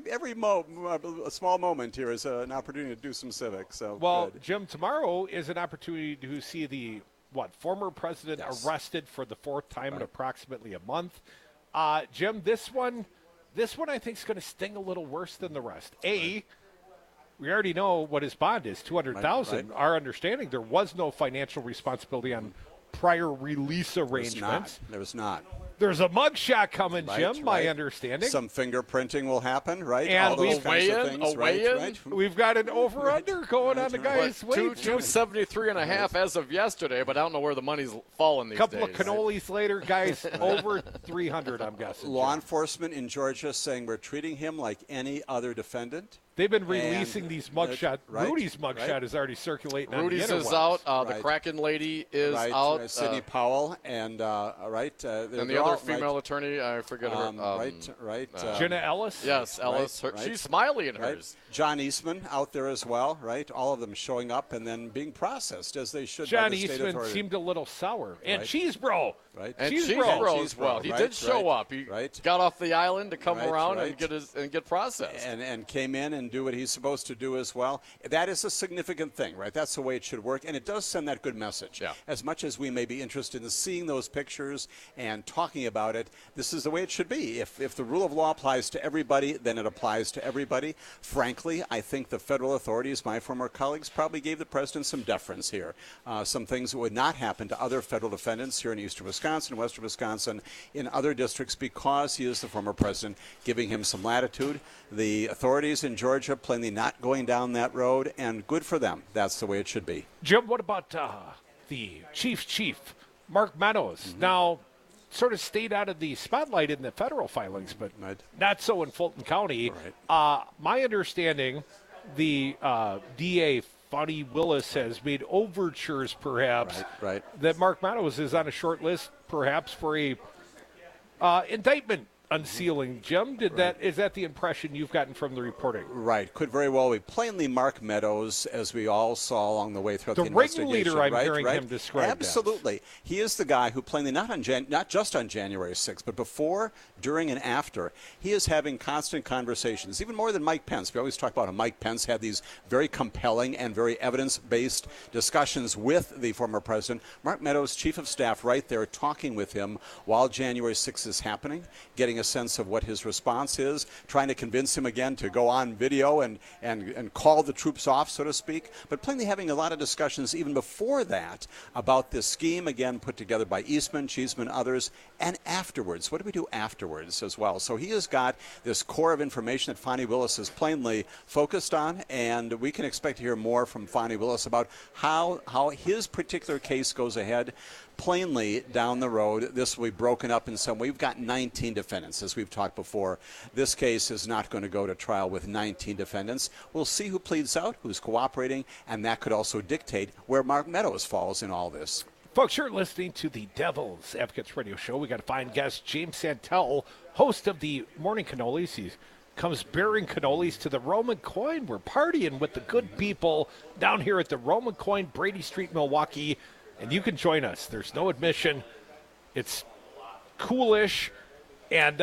small moment here is an opportunity to do some civics. So good. Jim, tomorrow is an opportunity to see the former president arrested for the fourth time in approximately a month. Jim, this one I think is going to sting a little worse than the rest. We already know what his bond is, $200,000. Right. Our understanding, there was no financial responsibility on prior release arrangements. There was not. There's a mugshot coming, Jim, my understanding. Some fingerprinting will happen, right? And all those kinds of things, right? We've got an over-under going on the guy's weight. 273.5 as of yesterday, but I don't know where the money's falling these days. Couple of cannolis later, guys, over 300, I'm guessing. Law enforcement in Georgia saying we're treating him like any other defendant. They've been releasing these mugshots. Rudy's mugshot is already circulating on the Rudy's interwebs. is out. The Kraken lady is out. Sidney Powell and and the other female attorney, I forget her. Jenna Ellis? Yes, Ellis. She's smiley in hers. John Eastman out there as well, right? All of them showing up and then being processed as they should John by the state Eastman authority. seemed a little sour. And Cheesebro. Right. And Cheesebro as well. He did show up. He got off the island to come around and get processed. And came in and do what he's supposed to do as well. That is a significant thing, right? That's the way it should work. And it does send that good message. Yeah. As much as we may be interested in seeing those pictures and talking about it, this is the way it should be. If the rule of law applies to everybody, then it applies to everybody. Frankly, I think the federal authorities, my former colleagues, probably gave the president some deference here. Some things that would not happen to other federal defendants here in eastern Wisconsin, western Wisconsin, in other districts because he is the former president, giving him some latitude. The authorities in Georgia plainly not going down that road, and good for them. That's the way it should be. Jim, what about the chief, Mark Meadows? Now, sort of stayed out of the spotlight in the federal filings, but not so in Fulton County. My understanding, the DA, Fani Willis, has made overtures, perhaps, that Mark Meadows is on a short list, perhaps, for a indictment unsealing. Jim, is that the impression you've gotten from the reporting? Right. Could very well be. Plainly, Mark Meadows, as we all saw along the way throughout the investigation. The ringleader, I'm hearing him described. Absolutely. He is the guy who plainly, not just on January 6th, but before, during, and after, he is having constant conversations, even more than Mike Pence. We always talk about how Mike Pence had these very compelling and very evidence-based discussions with the former president. Mark Meadows, chief of staff, right there talking with him while January 6th is happening, getting a sense of what his response is, trying to convince him again to go on video and call the troops off, so to speak, but plainly having a lot of discussions even before that about this scheme, again, put together by Eastman, Cheeseman, others, and afterwards. What do we do afterwards as well? So he has got this core of information that Fani Willis is plainly focused on, and we can expect to hear more from Fani Willis about how his particular case goes ahead. Plainly, down the road, this will be broken up in some way. We've got 19 defendants, as we've talked before. This case is not going to go to trial with 19 defendants. We'll see who pleads out, who's cooperating, and that could also dictate where Mark Meadows falls in all this. Folks, you're listening to the Devil's Advocates Radio Show. We got a fine guest, James Santel, host of the Morning Cannolis. He comes bearing cannolis to the Roman Coin. We're partying with the good people down here at the Roman Coin, Brady Street, Milwaukee. And you can join us. There's no admission. It's coolish. And,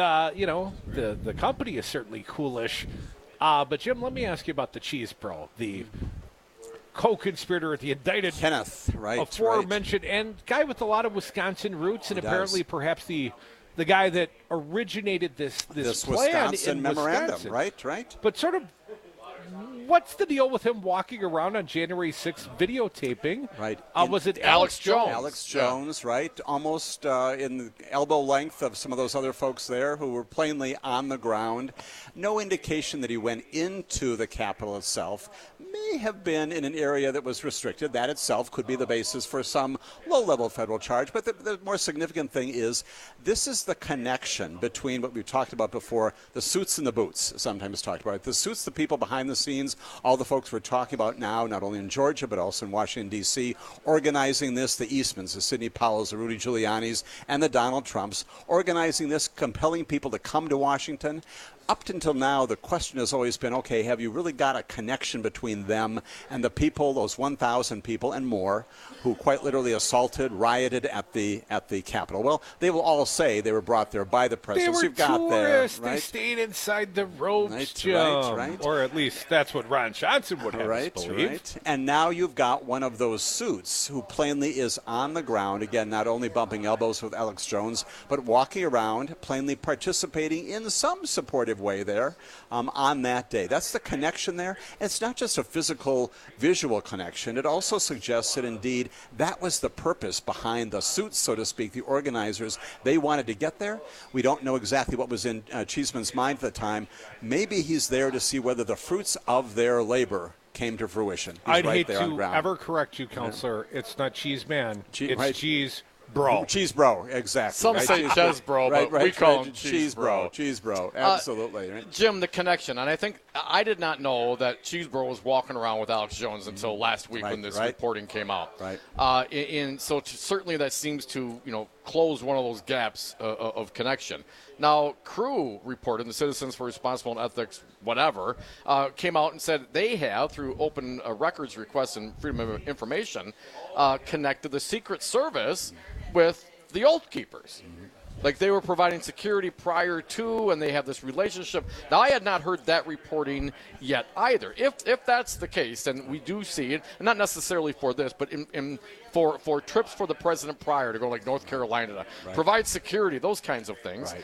the company is certainly coolish. But, Jim, let me ask you about the Cheesebro, the co-conspirator, the indicted Kenneth, aforementioned, and guy with a lot of Wisconsin roots, and apparently perhaps the guy that originated this plan Wisconsin in memorandum, Wisconsin. Right. But sort of, what's the deal with him walking around on January 6th videotaping? Right. Was it Alex Jones? Alex Jones, right. Almost in the elbow length of some of those other folks there who were plainly on the ground. No indication that he went into the Capitol itself. May may have been in an area that was restricted. That itself could be the basis for some low-level federal charge. But the more significant thing is this is the connection between what we've talked about before, the suits and the boots, sometimes talked about. The suits, the people behind the scenes, all the folks we're talking about now, not only in Georgia but also in Washington, D.C., organizing this, the Eastmans, the Sidney Powells, the Rudy Giulianis, and the Donald Trumps, organizing this, compelling people to come to Washington. Up until now, the question has always been, okay, have you really got a connection between them and the people, those 1,000 people and more, who quite literally assaulted, rioted at the Capitol? Well, they will all say they were brought there by the president. They were You've got tourists. there, right? They stayed inside the ropes, right, Jim. right. Or at least that's what Ron Johnson would have us believe. Right. And now you've got one of those suits who plainly is on the ground, again, not only bumping elbows with Alex Jones, but walking around, plainly participating in some supportive way there on that day. That's the connection there. And it's not just a physical, visual connection. It also suggests that, indeed, that was the purpose behind the suits, so to speak, the organizers. They wanted to get there. We don't know exactly what was in Cheeseman's mind at the time. Maybe he's there to see whether the fruits of their labor came to fruition. He's I'd right hate there on to ground. ever correct you, Counselor. Yeah. It's not Cheese Man. It's right. Cheese Bro. Cheese Bro, exactly. Some right? say Cheese Bro, but we call him Cheese Bro. Cheese Bro, absolutely. Right? Jim, the connection, and I think I did not know that Cheese Bro was walking around with Alex Jones until last week when this reporting came out. Right. So certainly that seems to close one of those gaps of connection. Now, Crew reported, the Citizens for Responsible and Ethics, whatever, came out and said they have, through open records requests and freedom of information, connected the Secret Service with the Oath Keepers. Like they were providing security prior to, and they have this relationship. Now, I had not heard that reporting yet either. If that's the case, and we do see it, and not necessarily for this, but for trips for the president prior to go like North Carolina to provide security, those kinds of things.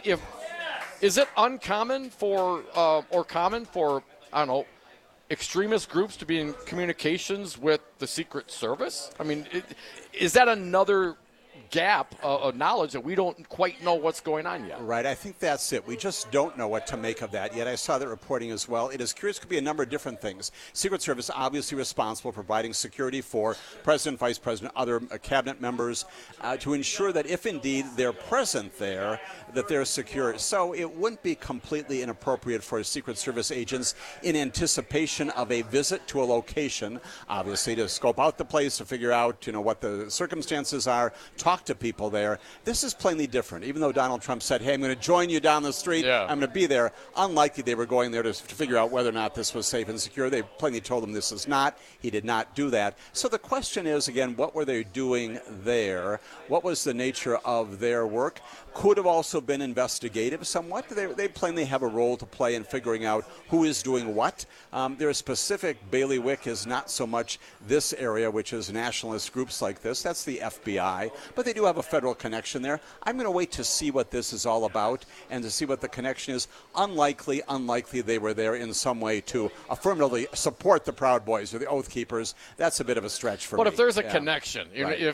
Is it uncommon for or common for, I don't know, extremist groups to be in communications with the Secret Service? I mean, is that another gap of knowledge that we don't quite know what's going on yet? Right, I think that's it. We just don't know what to make of that yet. I saw that reporting as well. It is curious. It could be a number of different things. Secret Service obviously responsible for providing security for President, Vice President, other cabinet members to ensure that if indeed they're present there, that they're secure. So it wouldn't be completely inappropriate for Secret Service agents in anticipation of a visit to a location, obviously to scope out the place, to figure out what the circumstances are, talk to people there. This is plainly different. Even though Donald Trump said, hey, I'm going to join you down the street, I'm going to be there, unlikely they were going there to figure out whether or not this was safe and secure. They plainly told him this is not. He did not do that. So the question is, again, what were they doing there? What was the nature of their work? Could have also been investigative somewhat. They plainly have a role to play in figuring out who is doing what. Their specific bailiwick is not so much this area, which is nationalist groups like this. That's the FBI. But they do have a federal connection there. I'm going to wait to see what this is all about and to see what the connection is. Unlikely they were there in some way to affirmatively support the Proud Boys or the Oath Keepers. That's a bit of a stretch for me. But if there's a connection,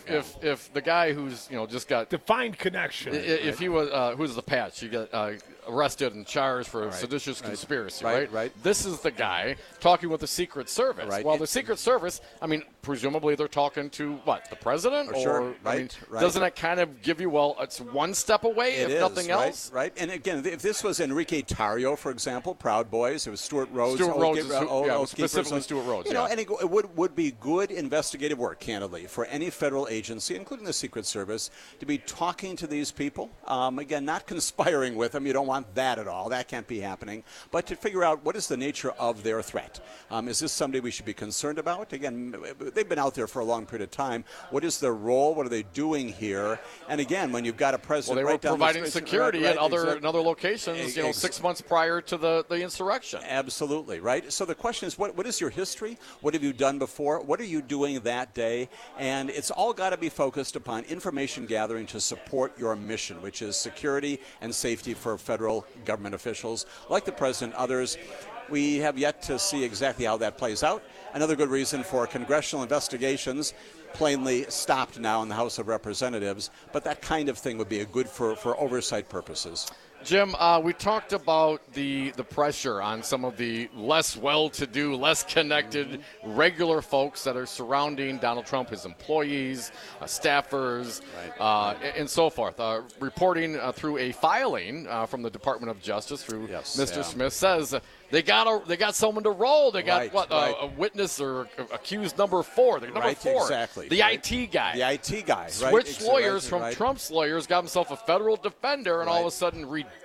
if the guy who's just got defined connection, if he was who's the patch, you got arrested and charged for seditious conspiracy, right? This is the guy talking with the Secret Service. Right. Well, the Secret Service, I mean, presumably they're talking to what, the president? Sure. Doesn't that kind of give you, well, it's one step away if nothing else? Right. And again, if this was Enrique Tarrio, for example, Proud Boys, it was Stuart Rhodes. Specifically Stuart Rhodes. And it would be good investigative work, candidly, for any federal agency, including the Secret Service, to be talking to these people. Again, not conspiring with them. You don't want that at all. That can't be happening. But to figure out what is the nature of their threat. Is this somebody we should be concerned about? Again, they've been out there for a long period of time. What is their role? What are they doing here? And again, when you've got a president they were providing security in other locations, 6 months prior to the insurrection. Absolutely, right? So the question is, what is your history? What have you done before? What are you doing that day? And it's all got to be focused upon information gathering to support your mission, which is security and safety for federal government officials like the president, others. We have yet to see exactly how that plays out. Another good reason for congressional investigations plainly stopped now in the House of Representatives, but that kind of thing would be a good for oversight purposes. Jim, we talked about the pressure on some of the less well-to-do, less connected, regular folks that are surrounding Donald Trump, his employees, staffers, and so forth. Reporting through a filing from the Department of Justice through Mr. Smith says they got someone to roll. They got a witness or accused number 4. They're number 4. Exactly. The IT guy. The IT guy. Switched lawyers from Trump's lawyers, got himself a federal defender, and all of a sudden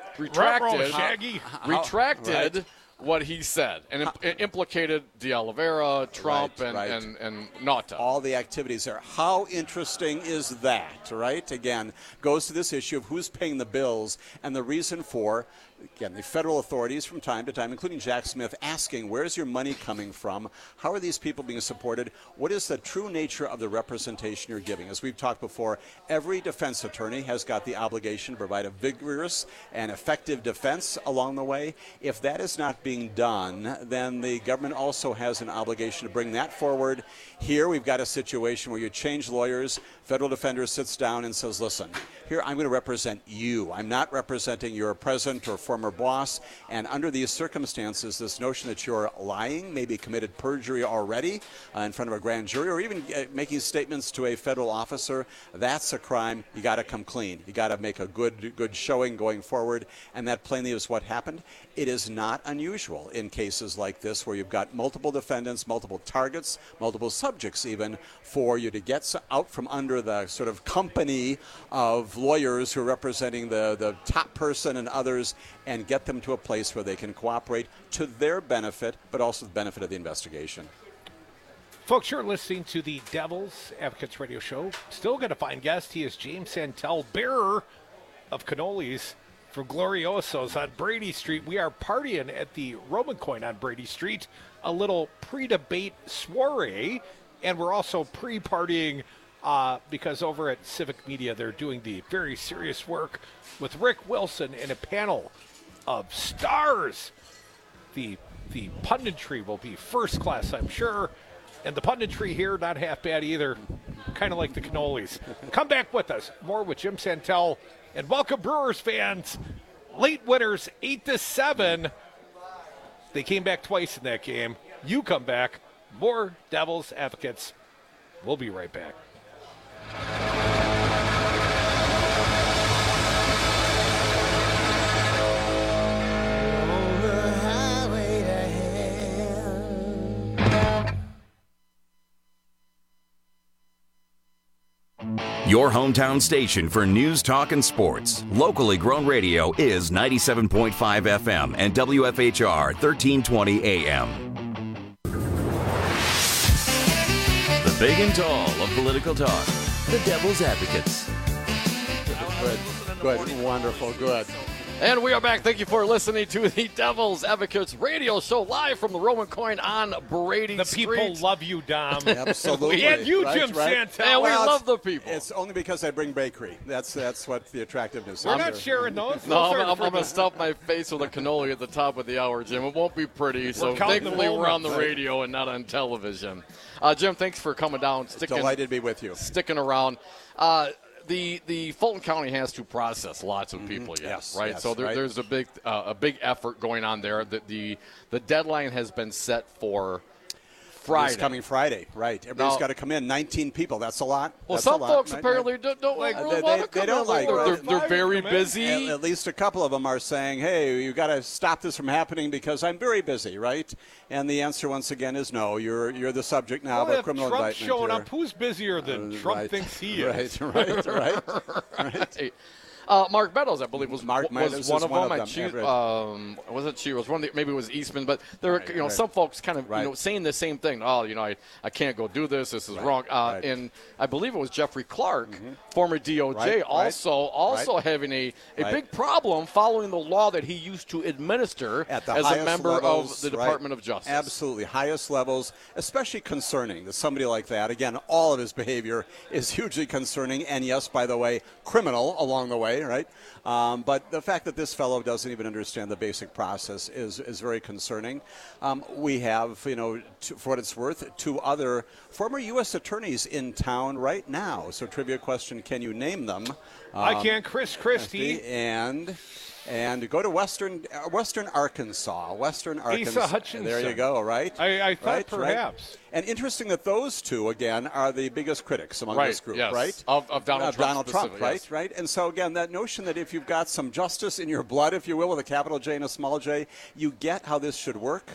retracted what he said and implicated De Oliveira, Trump, and Nauta. All the activities there. How interesting is that, right? Again, goes to this issue of who's paying the bills and the reason for, again, the federal authorities from time to time, including Jack Smith, asking, where's your money coming from? How are these people being supported? What is the true nature of the representation you're giving? As we've talked before, every defense attorney has got the obligation to provide a vigorous and effective defense along the way. If that is not being done, then the government also has an obligation to bring that forward. Here we've got a situation where you change lawyers, federal defender sits down and says, listen, here I'm going to represent you. I'm not representing your present or former boss. And under these circumstances, this notion that you're lying, maybe committed perjury already in front of a grand jury, or even making statements to a federal officer, that's a crime. You got to come clean. You got to make a good showing going forward. And that plainly is what happened. It is not unusual in cases like this where you've got multiple defendants, multiple targets, multiple subjects even, for you to get out from under the sort of company of lawyers who are representing the top person and others and get them to a place where they can cooperate to their benefit, but also the benefit of the investigation. Folks, you're listening to the Devil's Advocates Radio Show. Still got a fine guest. He is James Santel, bearer of cannolis from Gloriosos on Brady Street. We are partying at the Roman Coin on Brady Street, a little pre-debate soiree, and we're also pre-partying because over at Civic Media they're doing the very serious work with Rick Wilson and a panel of stars. The punditry will be first class, I'm sure, and the punditry here not half bad either, kind of like the cannolis. Come back with us. More with Jim Santel. And welcome, Brewers fans. Late winners, 8-7. They came back twice in that game. You come back. More Devil's Advocates. We'll be right back. Your hometown station for news, talk, and sports. Locally grown radio is 97.5 FM and WFHR 1320 AM. The big and tall of political talk. The Devil's Advocates. Good. Wonderful. Good. And we are back. Thank you for listening to the Devil's Advocates radio show live from the Roman Coin on Brady Street. The people love you, Dom. Absolutely. And you, Jim Santel. And we love the people. It's only because I bring bakery. That's what the attractiveness is. We're not sharing those. No, I'm going to stuff my face with a cannoli at the top of the hour, Jim. It won't be pretty. So thankfully we're on the radio and not on television. Jim, thanks for coming down. Delighted to be with you. Sticking around. The Fulton County has to process lots of people yet, right? Yes, so there's a big effort going on there. The deadline has been set for Friday. It's coming Friday, right. Everybody's got to come in. 19 people, that's a lot. Well, that's some folks apparently don't like, really want to come they don't like it. They're very busy. At least a couple of them are saying, hey, you've got to stop this from happening because I'm very busy, right? And the answer, once again, is no. You're the subject now of a criminal Trump's indictment. Showing up, who's busier than Trump thinks he is? Right. Mark Meadows, I believe, was one of them. Was it she? Was one? Maybe it was Eastman, but there were some folks kind of saying the same thing. Oh, I can't go do this. This is wrong. And I believe it was Jeffrey Clark, former DOJ, also having a big problem following the law that he used to administer as a member levels, of the Department of Justice. Absolutely, highest levels, especially concerning that somebody like that. Again, all of his behavior is hugely concerning, and yes, by the way, criminal along the way. Right, but the fact that this fellow doesn't even understand the basic process is very concerning. We have, for what it's worth, 2 other former U.S. attorneys in town right now. So, trivia question: can you name them? I can. Chris Christie and And go to Western Arkansas. Asa Hutchinson. There you go, right? I thought right, perhaps. Right. And interesting that those two, again, are the biggest critics among this group, yes. right? Of Donald Trump, right? Yes. Right? And so, again, that notion that if you've got some justice in your blood, if you will, with a capital J and a small j, you get how this should work.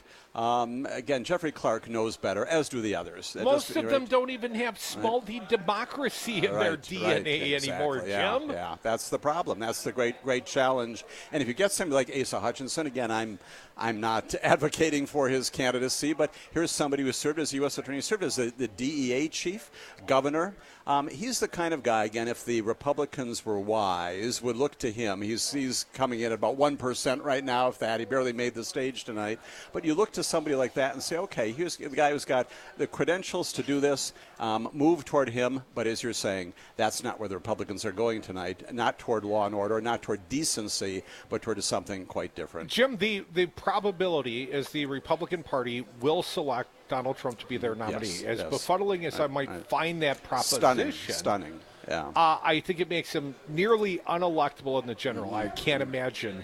Again, Jeffrey Clark knows better, as do the others. Most of them don't even have small d democracy in their DNA anymore, Jim. Yeah, that's the problem. That's the great challenge. And if you get somebody like Asa Hutchinson, again, I'm not advocating for his candidacy, but here's somebody who served as U.S. Attorney, served as the DEA chief, governor. He's the kind of guy, again, if the Republicans were wise, would look to him. He's coming in at about 1% right now, if that. He barely made the stage tonight. But you look to somebody like that and say, okay, here's the guy who's got the credentials to do this, move toward him. But as you're saying, that's not where the Republicans are going tonight, not toward law and order, not toward decency, but toward something quite different. Jim, the probability is the Republican Party will select Donald Trump to be their nominee. As befuddling as I might find that proposition. Stunning. Yeah. I think it makes him nearly unelectable in the general. I can't imagine.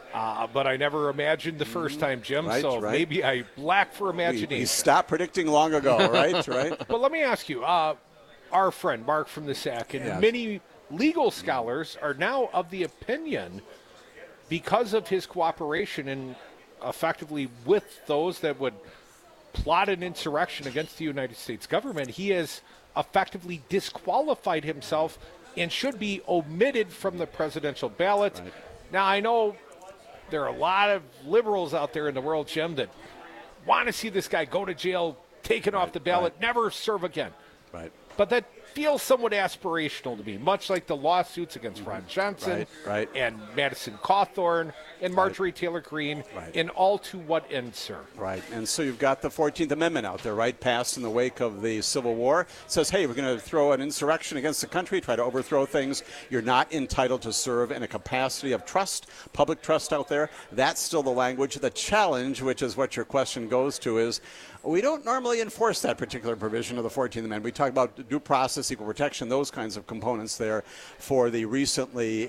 But I never imagined the first time, Jim, maybe I lack for imagination. We stopped predicting long ago, right? But let me ask you, our friend Mark from the SAC and many legal scholars are now of the opinion, because of his cooperation and effectively with those that would plot an insurrection against the United States government, he has effectively disqualified himself and should be omitted from the presidential ballot. Right. Now, I know there are a lot of liberals out there in the world, Jim, that want to see this guy go to jail, taken off the ballot, never serve again. Right. But that feels somewhat aspirational to me, much like the lawsuits against Ron Johnson and Madison Cawthorn and Marjorie Taylor Greene and all to what end, sir? Right. And so you've got the 14th Amendment out there, right, passed in the wake of the Civil War. It says, hey, we're going to throw an insurrection against the country, try to overthrow things. You're not entitled to serve in a capacity of trust, public trust out there. That's still the language. The challenge, which is what your question goes to, is we don't normally enforce that particular provision of the 14th Amendment. We talk about due process, equal protection, those kinds of components there for the recently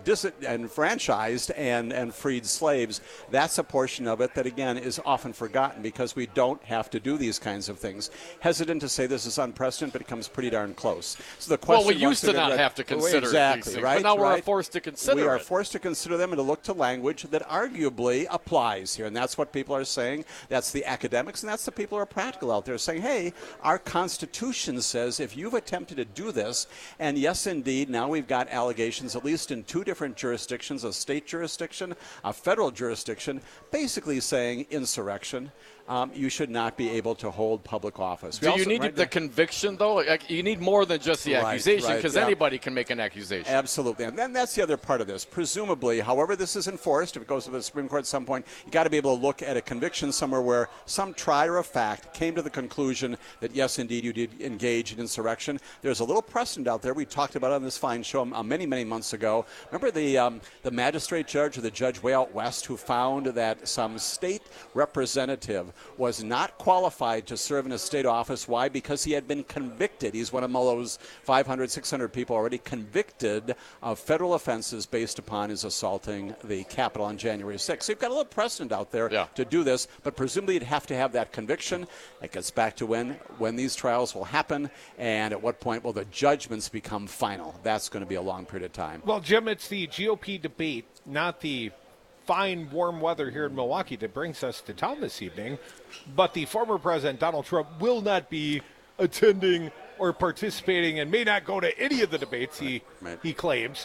disenfranchised and freed slaves. That's a portion of it that, again, is often forgotten because we don't have to do these kinds of things. Hesitant to say this is unprecedented, but it comes pretty darn close. So the question, we used to not have to consider exactly, these things, right? But now we're forced to consider We are forced to consider them and to look to language that arguably applies here, and that's what people are saying. That's the academics, and that's the people who are practical out there saying, hey, our Constitution says if you've attempted to do this, and yes, indeed, now we've got allegations, at least in two different jurisdictions, a state jurisdiction, a federal jurisdiction, basically saying insurrection. You should not be able to hold public office. Do you need the conviction, though? Like, you need more than just the accusation, because anybody can make an accusation. Absolutely. And then that's the other part of this. Presumably, however this is enforced, if it goes to the Supreme Court at some point, you got to be able to look at a conviction somewhere where some trier of fact came to the conclusion that, yes, indeed, you did engage in insurrection. There's a little precedent out there. We talked about it on this fine show many, many months ago. Remember the magistrate judge or the judge way out west who found that some state representative was not qualified to serve in a state office. Why? Because he had been convicted. He's one of those 500, 600 people already convicted of federal offenses based upon his assaulting the Capitol on January 6th. So you've got a little precedent out there to do this, but presumably you'd have to have that conviction. That gets back to when these trials will happen and at what point will the judgments become final. That's going to be a long period of time. Well, Jim, it's the GOP debate, not the fine, warm weather here in Milwaukee that brings us to town this evening. But the former president, Donald Trump, will not be attending or participating and may not go to any of the debates he claims.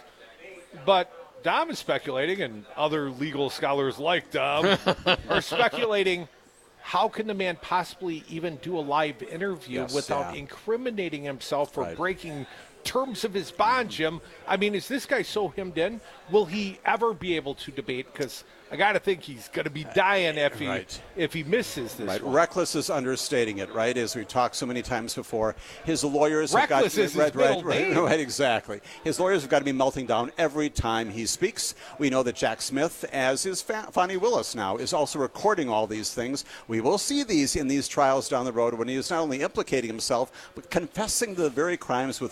But Dom is speculating, and other legal scholars like Dom are speculating, how can the man possibly even do a live interview without incriminating himself for breaking terms of his bond, Jim? I mean, is this guy so hemmed in? Will he ever be able to debate? Because I got to think he's going to be dying if he misses this one. Reckless is understating it, right? As we've talked so many times before. His lawyers Reckless have got... is his middle name. Right, exactly. His lawyers have got to be melting down every time he speaks. We know that Jack Smith, as is Fani Willis now, is also recording all these things. We will see these in these trials down the road when he is not only implicating himself, but confessing the very crimes with which he's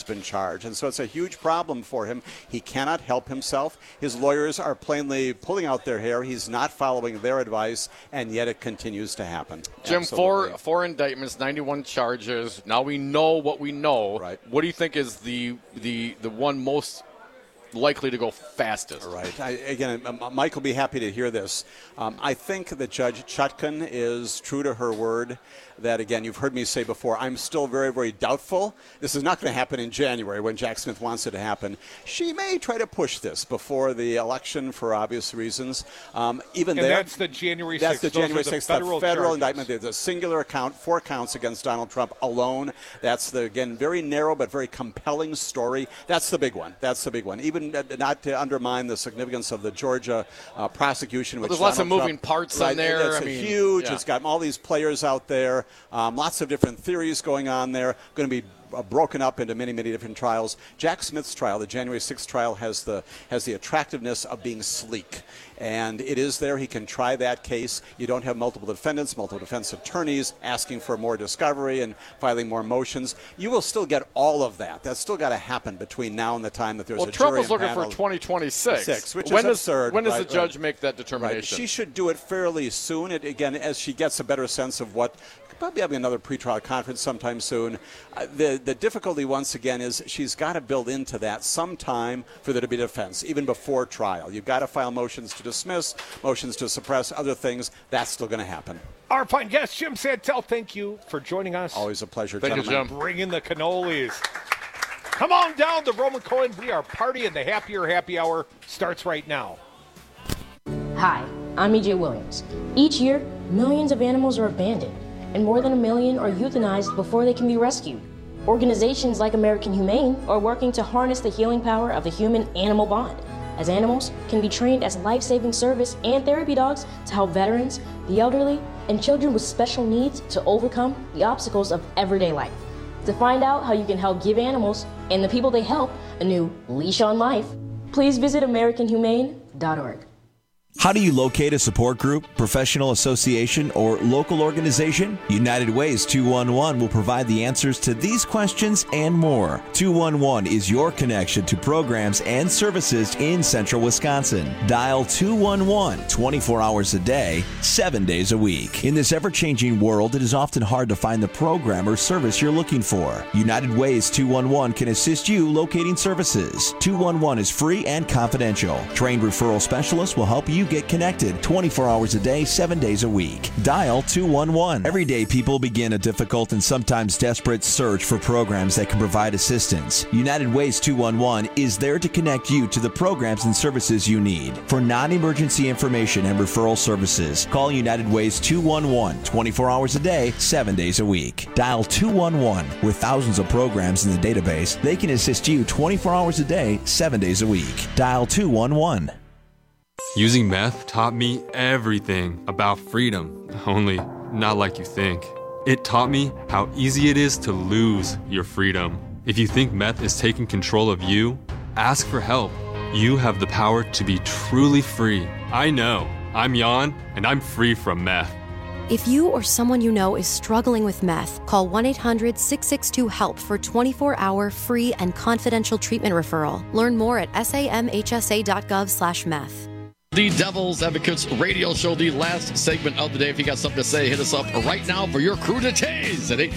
been charged. And so it's a huge problem for him. He cannot help himself. His lawyers are plainly pulling out their hair. He's not following their advice, and yet it continues to happen. Jim, four indictments, 91 charges. Now we know what we know. Right. What do you think is the one most likely to go fastest? Right. Again, Mike will be happy to hear this. I think that Judge Chutkan is true to her word that, again, you've heard me say before, I'm still very, very doubtful. This is not going to happen in January when Jack Smith wants it to happen. She may try to push this before the election for obvious reasons. That's the January 6th. That's the January 6th federal indictment. There's a singular count, 4 counts against Donald Trump alone. That's the, again, very narrow but very compelling story. That's the big one. Even not to undermine the significance of the Georgia prosecution. There's lots of moving parts on there. It's huge. Yeah. It's got all these players out there. Lots of different theories going on there. Going to be broken up into many, many different trials. Jack Smith's trial, the January 6th trial, has the attractiveness of being sleek. And it is there. He can try that case. You don't have multiple defendants, multiple defense attorneys asking for more discovery and filing more motions. You will still get all of that. That's still got to happen between now and the time that there's a Trump jury is looking panel. for 2026. Which is absurd. When does the judge make that determination? Right. She should do it fairly soon. Again, as she gets a better sense of what, probably having another pretrial conference sometime soon. The difficulty, once again, is she's got to build into that some time for there to be defense, even before trial. You've got to file motions to dismiss, motions to suppress, other things. That's still going to happen. Our fine guest, Jim Santel, thank you for joining us. Always a pleasure, gentlemen. Thank you, Jim. Bring in the cannolis. Come on down to Roman Cohen. We are party, and the Happier Happy Hour starts right now. Hi, I'm E.J. Williams. Each year, millions of animals are abandoned, and more than 1 million are euthanized before they can be rescued. Organizations like American Humane are working to harness the healing power of the human-animal bond, as animals can be trained as life-saving service and therapy dogs to help veterans, the elderly, and children with special needs to overcome the obstacles of everyday life. To find out how you can help give animals and the people they help a new leash on life, please visit AmericanHumane.org. How do you locate a support group, professional association, or local organization? United Way's 211 will provide the answers to these questions and more. 211 is your connection to programs and services in central Wisconsin. Dial 211 24 hours a day, 7 days a week. In this ever-changing world, it is often hard to find the program or service you're looking for. United Way's 211 can assist you locating services. 211 is free and confidential. Trained referral specialists will help you get connected 24 hours a day, 7 days a week. Dial 211. Every day, people begin a difficult and sometimes desperate search for programs that can provide assistance. United Way's 211 is there to connect you to the programs and services you need. For non-emergency information and referral services, call United Way's 211 24 hours a day, 7 days a week. Dial 211. With thousands of programs in the database, they can assist you 24 hours a day, 7 days a week. Dial 211. Using meth taught me everything about freedom, only not like you think. It taught me how easy it is to lose your freedom. If you think meth is taking control of you, ask for help. You have the power to be truly free. I know. I'm Jan, and I'm free from meth. If you or someone you know is struggling with meth, call 1-800-662-HELP for 24-hour free and confidential treatment referral. Learn more at samhsa.gov/meth. The Devil's Advocates radio show, the last segment of the day. If you got something to say, hit us up right now for your cruditays at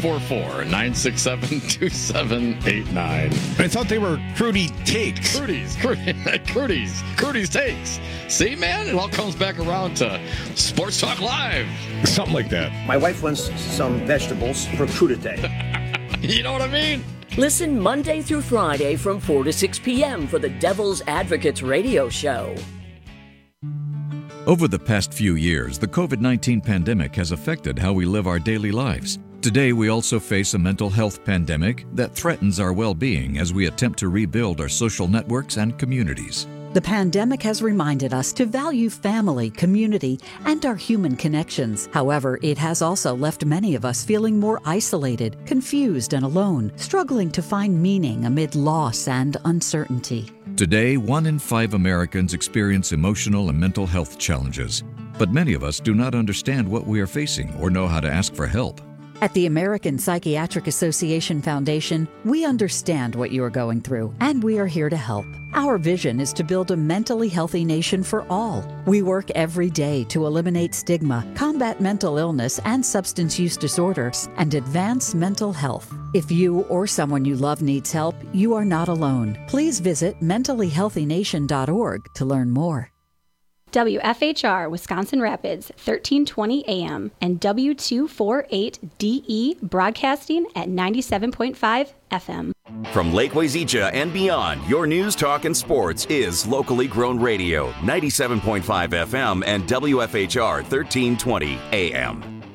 844-967-2789. I thought they were Crudy Takes. Crudy's Takes. See, man, it all comes back around to Sports Talk Live. Something like that. My wife wants some vegetables for crudité. You know what I mean? Listen Monday through Friday from 4 to 6 p.m. for the Devil's Advocates radio show. Over the past few years, the COVID-19 pandemic has affected how we live our daily lives. Today, we also face a mental health pandemic that threatens our well-being as we attempt to rebuild our social networks and communities. The pandemic has reminded us to value family, community, and our human connections. However, it has also left many of us feeling more isolated, confused, and alone, struggling to find meaning amid loss and uncertainty. Today, 1 in 5 Americans experience emotional and mental health challenges, but many of us do not understand what we are facing or know how to ask for help. At the American Psychiatric Association Foundation, we understand what you are going through, and we are here to help. Our vision is to build a mentally healthy nation for all. We work every day to eliminate stigma, combat mental illness and substance use disorders, and advance mental health. If you or someone you love needs help, you are not alone. Please visit mentallyhealthynation.org to learn more. WFHR Wisconsin Rapids, 1320 AM, and W248DE broadcasting at 97.5 FM. From Lake Wazeecha and beyond, your news, talk, and sports is locally grown radio, 97.5 FM and WFHR 1320 AM.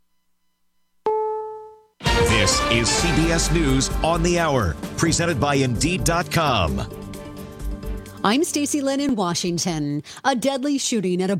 This is CBS News on the Hour, presented by Indeed.com. I'm Stacey Lynn in Washington. A deadly shooting at a